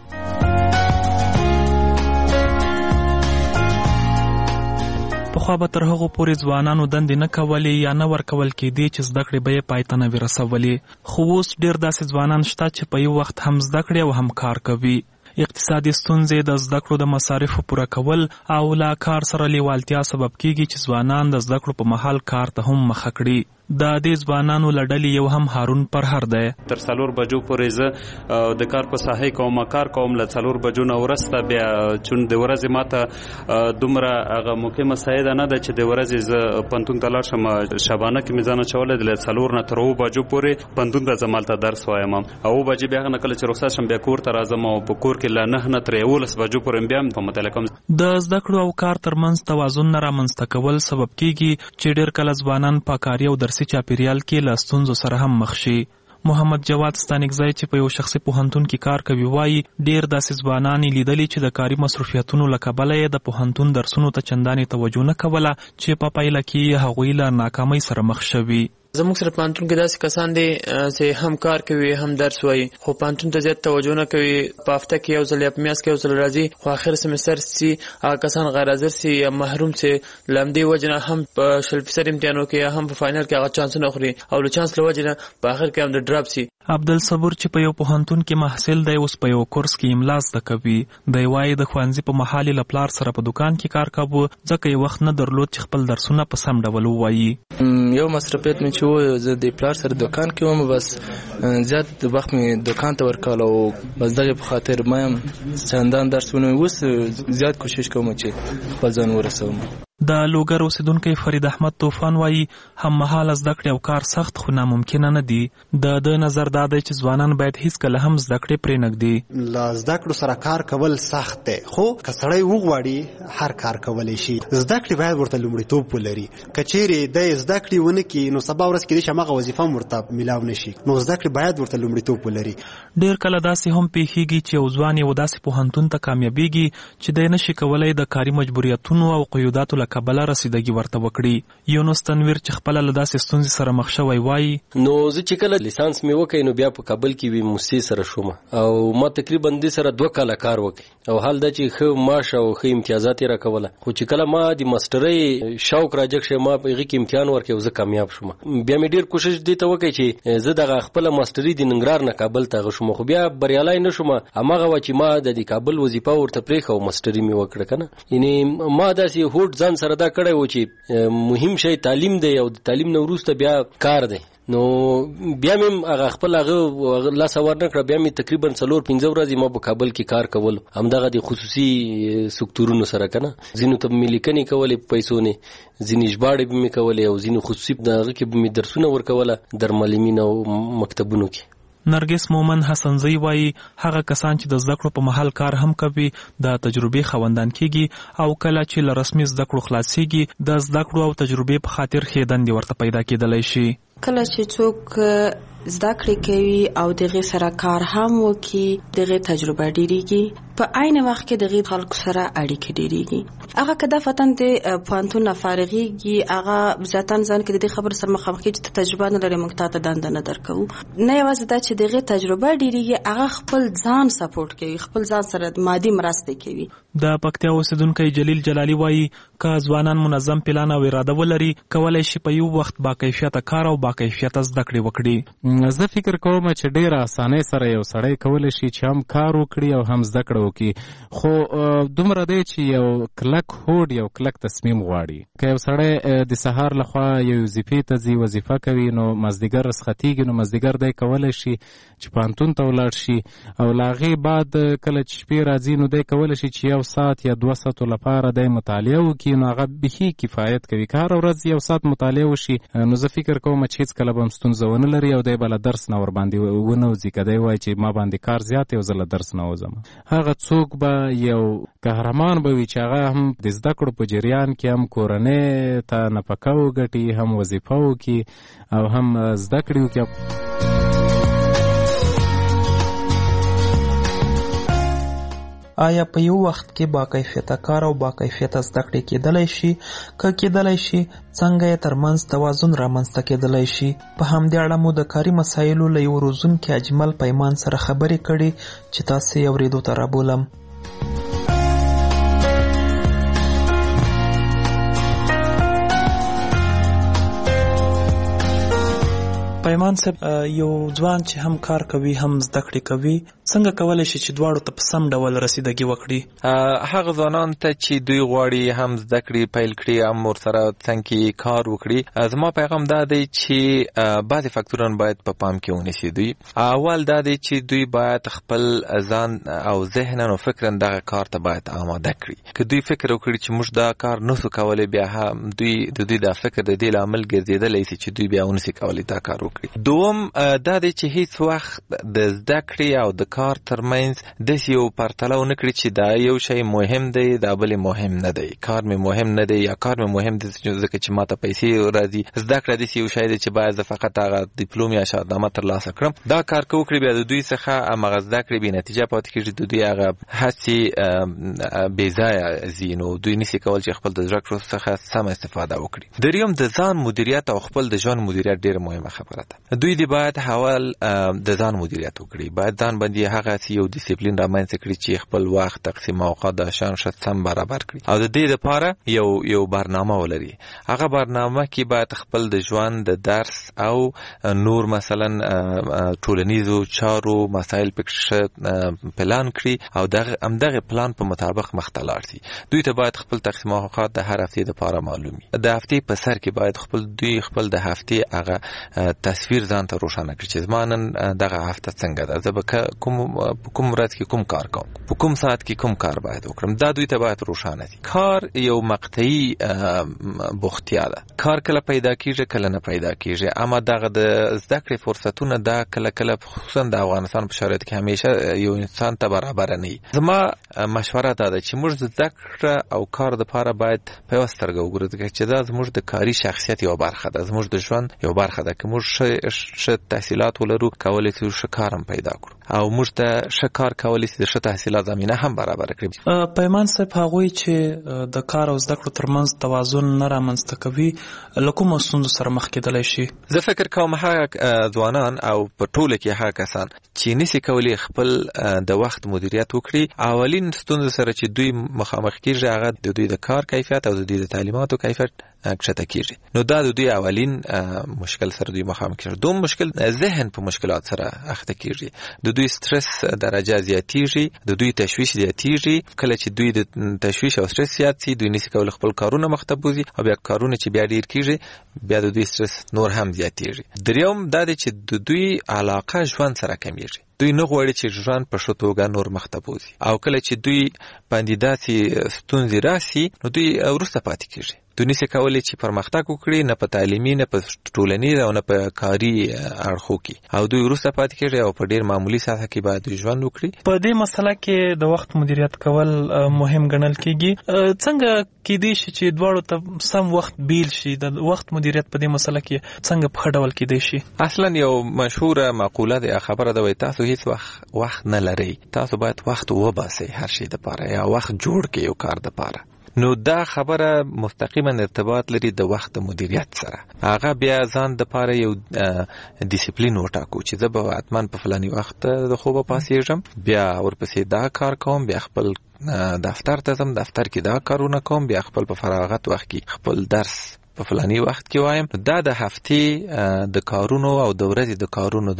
پخوا به تر هغو پورې ځوانانو دندې نه کولې یا نه ورکول کېدې چې زده کړې به یې پای ته نه وي رسولې، خو اوس ډېر داسې ځوانان شته چې په یو وخت هم زده کړې او هم کار کوي. اقتصادي ستونزې د زده کړو د مصارفو پوره کول او له کار سره لیوالتیا سبب کیږي چې ځوانان د زده کړو په مهال کار ته هم مخه کړي. د دې ځوانانو له ډلې یو هم هارون پرهر دی. تر څلور بجو پورې زه د کار په ساحه کوم کار کوم له څلور بجو نه وروسته بیا چون د ورځې ماته دومره هغه مقیمه ساحه نه ده چې د ورځې زه پوهنتون ته لاړ شم. شبانه کې مې ځان اچولی له څلور نه تر اووه بجو پورې پوهنتون ته ځم هلته درس وایم. اووه بجې بیا هغه نه کله چې رخصت شم بیا کور ته راځم او په کور کې له نهه نه تر یولس بجو پورې بیا هم په مطالعه کوم. د زده کړو او کار ترمنځ توازن نه رامنځته کول سبب کیږي چې ډېر کله ځوانان په کاري او درسي چاپیریال کې له ستونزو سره هم مخ شي. محمد جواد ستانکزی چې په یو شخصي پوهنتون کې کار کوي وایي ډېر داسې ځوانان یې لیدلي چې د کاري مصروفیتونو له کبله یې د پوهنتون درسونو ته چندانې توجه نه کوله چې په پایله کې هغوی له ناکامۍ سره مخ شوي. زموږ سره پوهنتون کې داسې کسان دي چې هم کار کوي هم درس وایي خو پوهنتون ته زیات توجه نه کوي. په هفته کې یو ځل یا په میاشت کې یو ځل راځي خو آخر سمستر سي هغه کسان غیر حاضر سي یا محروم سي. له همدې وجې نه هم په شل فیصد امتحانو کې یا هم په فاینل کې هغه چانسونه خوري او له چانس له وجې نه په آخر کې هم د ډراپ سي. عبدالصبور چې په یو پوهنتون کې محصل دی اوس په یو کورس کې املا زده کوي. دی وایي د ښوونځي په مهال یې له پلار سره په دکان کې کار کاوه ځکه یې وخت نه درلود چې خپل درسونه په سم ډول ووایي. یو مصرفیت مې چې و زه د پلار سره دکان کې وم بس زیات وخت مې دکان ته ورکول او بس دغه په خاطر ما هم چندان درسونه اوس زیات کوشش کوم چې خپل ځان ورسوم. د لوګر اوسیدونکی فرید احمد طوفان وایي هم مهاله زده کړې او کار سخت خو ناممکنه نه دي. د ده نظر دا دی چې ځوانان باید هیڅکله هم زده کړې پرېنږدي. له زده کړو سره کار کول سخت دی خو که سړی وغواړي هر کار کولی شي. زده کړې باید ورته لومړیتوب ولري. که چیرې دی زده کړې ونه کړي نو سبا ورځ کېدای شي هماغه وظیفه هم ورته میلاو نه شي. نو زده کړې باید ورته لومړیتوب ولري. ډېر کله داسې هم پیښیږي چې یو ځوان یو داسې پوهنتون ته کامیابیږي چې دی نشي کولی د کاري مجبوریتونو او قیوداتو له کبله رسیدګي ورته وکړي. یونس تنویر چې خپله له داسې ستونزې سره مخ شوی وایي نو زه چې کله لیسانس مې وکړ نو بیا په کابل کې وی موسسې سره شوم او ما تقریبا دې سره دوه کاله کار وکړ او حال دا چې ښه معاش او ښه امتیازات یې راکوله. خو چې کله ما د ماسټرۍ شوق راجګ شي ما په هغې کې امتحان ورکړ او زه کامیاب شوم. بیا مې ډېر کوشش دې ته وکړ چې زه دغه خپله ماسټري د ننګرهار نه کابل ته هغه شوم خو بیا بریالی نه شوم. هماغه وه چې ما د دې کابل وظیفه ورته پرېښه او ماسټري مې وکړه که نه. یعنې ما داسې هوډ ځان سره دا کړی و چې مهم شی تعلیم دی او د تعلیم نه وروسته بیا کار دی. نو بیا مې هغه خپل هغه لاس ور نه کړ، بیا مې تقریبا څلور پنځه ورځې ما په کابل کې کار کول، همدغه د خصوصي سکتورونو سره کنه، ځینو ته مې لیکنې کولې پیسو نه، ځینې ژباړې به مې کولې او ځینې خصوصي دغه کې به مې درسونه ورکوله در معلمین او مکتبونو کې. نرګس مومن حسنزی وایي هغه کسان چې د زده کړو په محل کار هم کوي د تجربې خوندان کیږي او کله چې له رسمي زده کړو خلاصيږي د زده کړو او تجربې په خاطر ښېګڼې ورته پیدا کېدلی شي. کله چې څوک زده کړې کوي او دغه سره کار هم وکي، دغه تجربه ډیریږي، په عین وخت کې دغه خلکو سره اړیکې ډیریږي. هغه کدا فتن د پوانتون فارغيږي، هغه ځاتن ځان کې د خبر سره مخامخ چې تجربه نه لري، موږ ته دند نه درکو. نه یوازې دا چې دغه تجربه ډیریږي، هغه خپل ځان سپورټ کوي، خپل ځان سره مادي مرسته کوي. د پکتیا اوسیدونکو جلیل جلالی وایي که ځوانان منظم پلان او اراده ولري، کولای شي په یو وخت با کیفیت کار او با کیفیت زده کړې وکړي. زه فکر کوم چې ډېر اسانه سره یو سړی کولی شي چې هم کار وکړي او هم زده کړه وکړي، خو دومره دی چې یو کلک هوډ یو کلک تصمیم غواړي. که یو سړی د سهار لخوا یو وظیفې ته ځي، وظیفه کوي، نو مازدیګر رسختیږي، نو مازدیګر دی کولی شي چې پوهنتون ته ولاړ شي او له هغې بعد کله چې شپې راځي نو دی کولی شي چې یو ساعت یا دوه ساعتو لپاره دی مطالعه وکړي، نو هغه بیخي کفایت کوي. که هره ورځ یو ساعت مطالعه وشي نو زه فکر کوم چې هېڅکله به هم ستونزه ونه لري او دی به له درس نه ورباندې ونه وځي. که دی وایي چې ما باندې کار زیات یو زه له درس نه وځم، هغه څوک به یو قهرمان به وي چې هغه هم د زده کړو په جریان کې هم کورنۍ ته نفقه وګټي، هم وظیفه وکړي او هم زده کړې وکړي. آیا په یو وخت کې با کیفیته کار او با کیفیته زده کړې کېدلی شي؟ که کېدلی شي څنګه یې ترمنځ توازن رامنځته کېدلی شي؟ په همدې اړه مو د کاري مسایلو له یو روزونکي اجمل پیمان سره خبرې کړې چې تاسې یې اورېدو ته رابولم. پیمان صاحب، یو ځوان چې هم کار کوي هم زده کړې کوي، څنګه کولی شي چې دواړو ته په سم ډول رسیدګي وکړي؟ هغه ځوانان ته چې دوی غواړي هم زده کړې پیل کړي هم ورسره څنګه کار وکړي، زما پیغام دا دی چې بعضې فکتوران باید په پام کې ونیسي. دوی اول دا دی چې دوی باید خپل ځان او ذهن او فکر دغه کار ته باید آماده کړي. که دوی فکر وکړي چې موږ دا کار نسو کولی، بیا هم دوی د دوی دا فکر د دې لامل ګرځېدلی شي چې دوی بیا ونسي کولی دا کار. دوم دا دی چې هیڅ وخت د زده کړې او د کار ترمنځ داسې یو پرتله ونه کړي چې دا یو شی مهم دی دا بل مهم نه دی، کار مې مهم نه دی یا کار مې مهم دی ځکه چې ماته پیسې راځي. زده کړه داسې یو شی دی چې باید زه فقط هغه ډیپلوم یا شهادتنامه ترلاسه کړم. دا کار که وکړي بیا د دوی څخه هماغه زده کړې بې نتیجه پاتې کېږي، د دوی هغه هڅې بې ځایه ځي، نو دوی نشي کولی چې خپل د زده کړو څخه سمه استفاده وکړي. دریم د ځان مدیریت او خپل د ژوند مدیریت ډېره مهمه خبره ده. دوی دی باید حوال د ځان مدیریت وکړي، باید ځان باندې هغه یو ډیسپلین رامنځته کړي چې خپل وخت تقسیم اوقات د شان شت سم برابر کړي او د دې لپاره یو یو برنامه ولري. هغه برنامه کې باید خپل د ژوند د درس او نور مثلا ټولنیزو چارو مسایل پکې پلان کړي او دغه همدغه پلان په مطابق مختلار شي. دوی ته باید خپل تقسیم اوقات د هر هفته لپاره معلومي. د هفته په سر کې باید خپل دوی خپل د هفته هغه تصویر ځان ته روښانه کړي چې زما نن دغه هفته څنګه ده، زه به کوم کوم ورځ کې کوم کار کوم، په کوم ساعت کې کوم کار باید وکړم. دا دوی ته باید روښانه شي. کار یو مقطعي بوختیا ده، کار کله پیدا کیږي کله نه پیدا کیږي، اما دغه د زده کړې فرصتونه دا کله کله خصوصا د افغانستان په شرایطو کې همیشه یو انسان ته برابر نه وي. زما مشوره دا ده چې موږ زده کړه او کار لپاره باید په یوه سترګه وګورو چې دا زموږ د کاري شخصیت یو برخه ده، زموږ د ژوند یو برخه ده. که موږ ښه تحصیلات ولرو کولی شو ښه کار هم پیدا کړو او موږ ته ښه کار کولی شي د ښه تحصیلات زمینه هم برابر کړي. پیمان صاحب، هغوی چې د کار او زده کړو ترمنځ توازن نه رامنځته کوي له کومو ستونزو سره مخ کېدلی شي؟ زه فکر کوم هغه ځوانان او په ټوله کې هغه کسان چې نشي کولی خپل د وخت مدیریت وکړي، اولین ستونزه سره چې دوی مخامخ کېږي هغه د دوی د کار کیفیت او د دوی د تعلیماتو کیفیت کښته کېږي. نو دا د دوی اولین مشکل سره دوی مخامخ کې دوم مشکل ذهن په مشکلات سره اخته کیږي د دوی سټرس درجه زیاتیږي د دوی تشویش زیاتیږي کله چې دوی د تشویش او سټرس زیات شي دوی نشي کول خپل کارونه مخته بوزي او بیا کارونه چې بیا ډیر کیږي بیا د دوی سټرس نور هم زیاتیږي دریوم دا دی چې د دوی علاقه ژوند سره کمیږي دوی نه غواړي چې ژوند په ښه توګه نور مخته بوزي او کله چې دوی باندې داسې ستونزې راسي نو دوی وروسته پاتې کیږي دوی نشي کولی چې پرمختګ وکړي نه په تعلیمي نه په ټولنیز او نه په کاري اړخو کې او دوی وروسته پاتې کیږي او په ډیر معمولی ساحه کې باید ژوند وکړي په دې مسله کې د وخت مدیریت کول مهم ګڼل کیږي څنګه کېدای شي چې دواړو ته سم وخت بیل شي د وخت مدیریت په دې مسله کې څنګه په ډول کېدای شي اصلا یو مشهوره مقوله ده خبره ده وای تاسو هیڅ وخت وخت نه لري تاسو باید وخت وباسئ هر شي لپاره یا وخت جوړ کړئ یو کار لپاره نو دا خبره مستقیما ارتباط لري د وخت مدیریت سره هغه بیا ځان د پاره یو ډیسپلین وټاکو چې زه به حتما په فلاني وخت د خوبه پاسېږم بیا ورپسې دا کار کوم بیا خپل دفتر ته ځم دفتر کې دا کارونه کوم بیا خپل په فراغت وخت کې خپل درس په فلاني وخت کې وایم دا د هفتې د کارونو او د ورځې د کارونو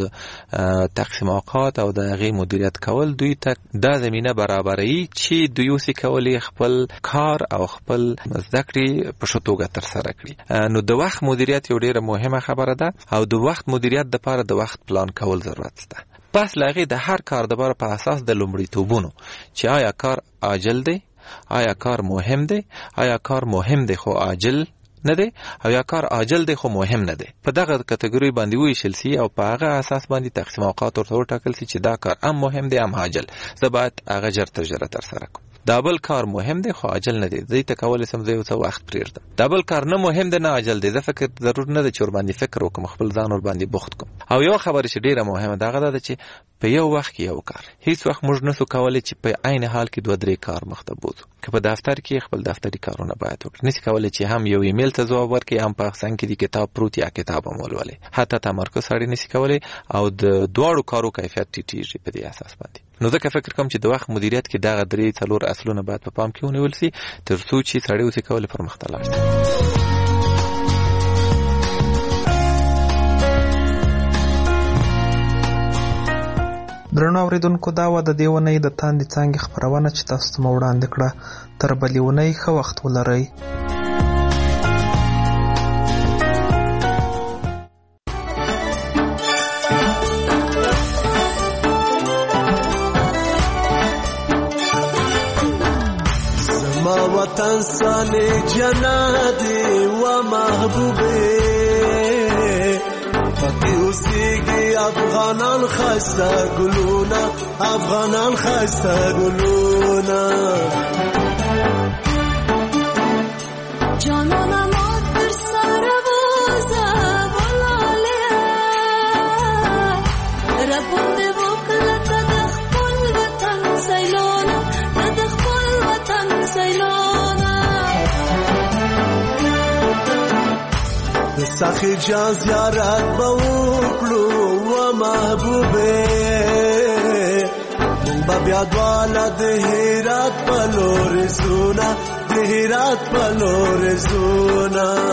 د تقسیم اوقات او د هغې مدیریت کول دوی ته دا زمینه برابروي چې دوی اوسې کولی خپل کار او خپل زده کړې په ښه توګه ترسره کړي نو د وخت مدیریت یو ډېره مهمه خبره ده او د وخت مدیریت دپاره د وخت پلان کول ضرورت ده پس له هغې د هر کار دپاره په اساس د لومړیتوبونو چې آیا کار عاجل دی آیا کار مهم دی آیا کار مهم دی خو عاجل نه دی او یا کار عاجل دی خو مهم نه دی په دغه کټګوري باندې ویشل سي او په هغه اساس باندې تقسیم اوقات ورته وټاکل سي چې دا کار هم مهم دی هم عاجل زه باید هغه ژر تر ژره ترسره کړم دا بل کار مهم دی خو عاجل نه دی دې ته کولی سم زه یو څه وخت پرېږدم دا بل کار نه مهم دی نه عاجل دی زه فکر ضرور نه دی چې ورباندې فکر وکړم خپل ځان ورباندې بوخت کړم او یو خبره چې ډېره مهمه ده هغه دا ده چې په یو وخت کې یو کار هیڅ وخت موږ نسو کولی چې په عین حال کې دوه درې کار مخته بوځو که په دفتر کې خپل دفتري کارونه باید وکړو نسي کولی چې هم یو ایمیل ته ځواب ورکړي هم په څنګ کې د کتاب پروت یا کتاب هم ولولي حتی تمرکز سړی نسي کولی او د دواړو کارو کیفیت ټیټېږي په دې اساس باندې نو ځکه فکر کوم چې د وخت مدیریت کې دغه درې څلور اصلونه باید په پام کې ونیول سي تر څو چې سړی اوسې کولی پرمختګ لاړ شي درنو اوریدونکو دا و د دې ونې د تاندې څانګې خپرونه چې تاسو ته مو وړاندې کړه تر بلې ونې ښه وخت ولرئ زما وطن سانې جنادي و محبوبې پکې اوسېږي افغانان خسته ګلونه افغانان خسته ګلونه جانانه ما تر سره وزه ولاړه ربون دې وکړه ته د خپل وطن سیلونه ته د خپل وطن سیلونه د سخي جان زیارت به وکړو و محبوبې مونږ به بیا دواړه د هرات په لورې ځو د هرات په لورې ځو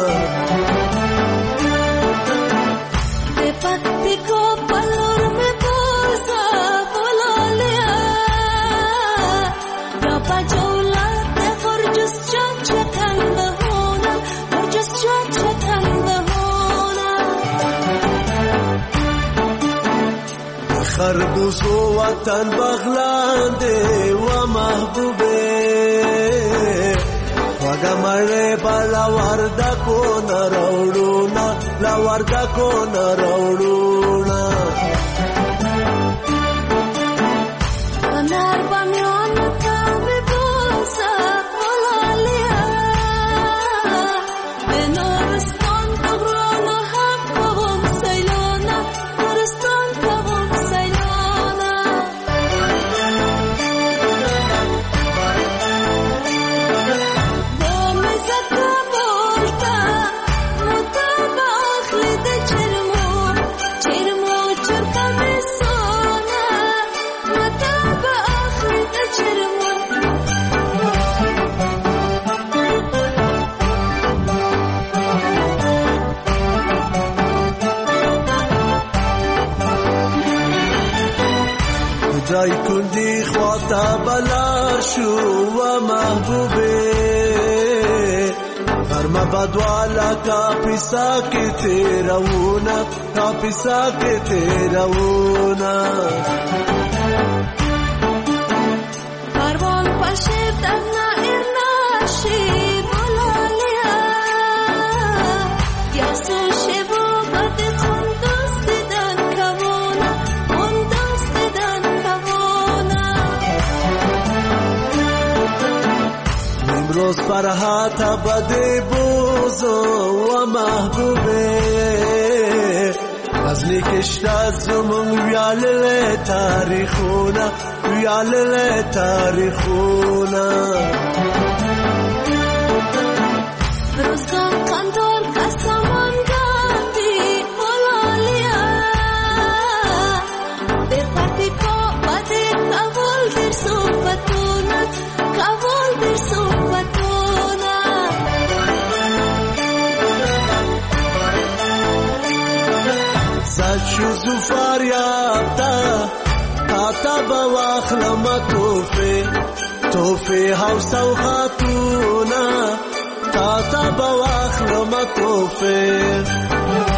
د پکتیکا په لور مې بوزه ولاړه دا په جوله د غرجس چچکن بهونه غرجس چچکن خربوزو وطن بغلان دی و محبوبه وگا مره با لوردکو نروڑونا لوردکو نروڑونا کنار بامیان کامی بوزا ولالیا به نورستان تغرانا حق بوم سیلانا نورستان بوم سیلانا دومی زکا بولتا مطابق لید چرمو چرمو جای کندی خواتا بلار شو و محبوبه غرمه بدوالا کاپیسا که تیرونا کاپیسا که تیرونا پروان پشیب دمنا ارناشی بولالیا یاسو شبو بد خندوز دیدن کبونا خندوز دیدن کبونا امروز فرحات بده بوزو و محبوبه از نیکشت زمون ویالل تاریخونا ویالل تاریخونا روزگان کندور کسامان گاندی بولالیا در پرتیکو بده کبول در صوفتونا کبول در صوفتونا زد شو زفار یابتا تا بواخلم توفی توفی حوصا و خاتونا تا تا بواخلم توفی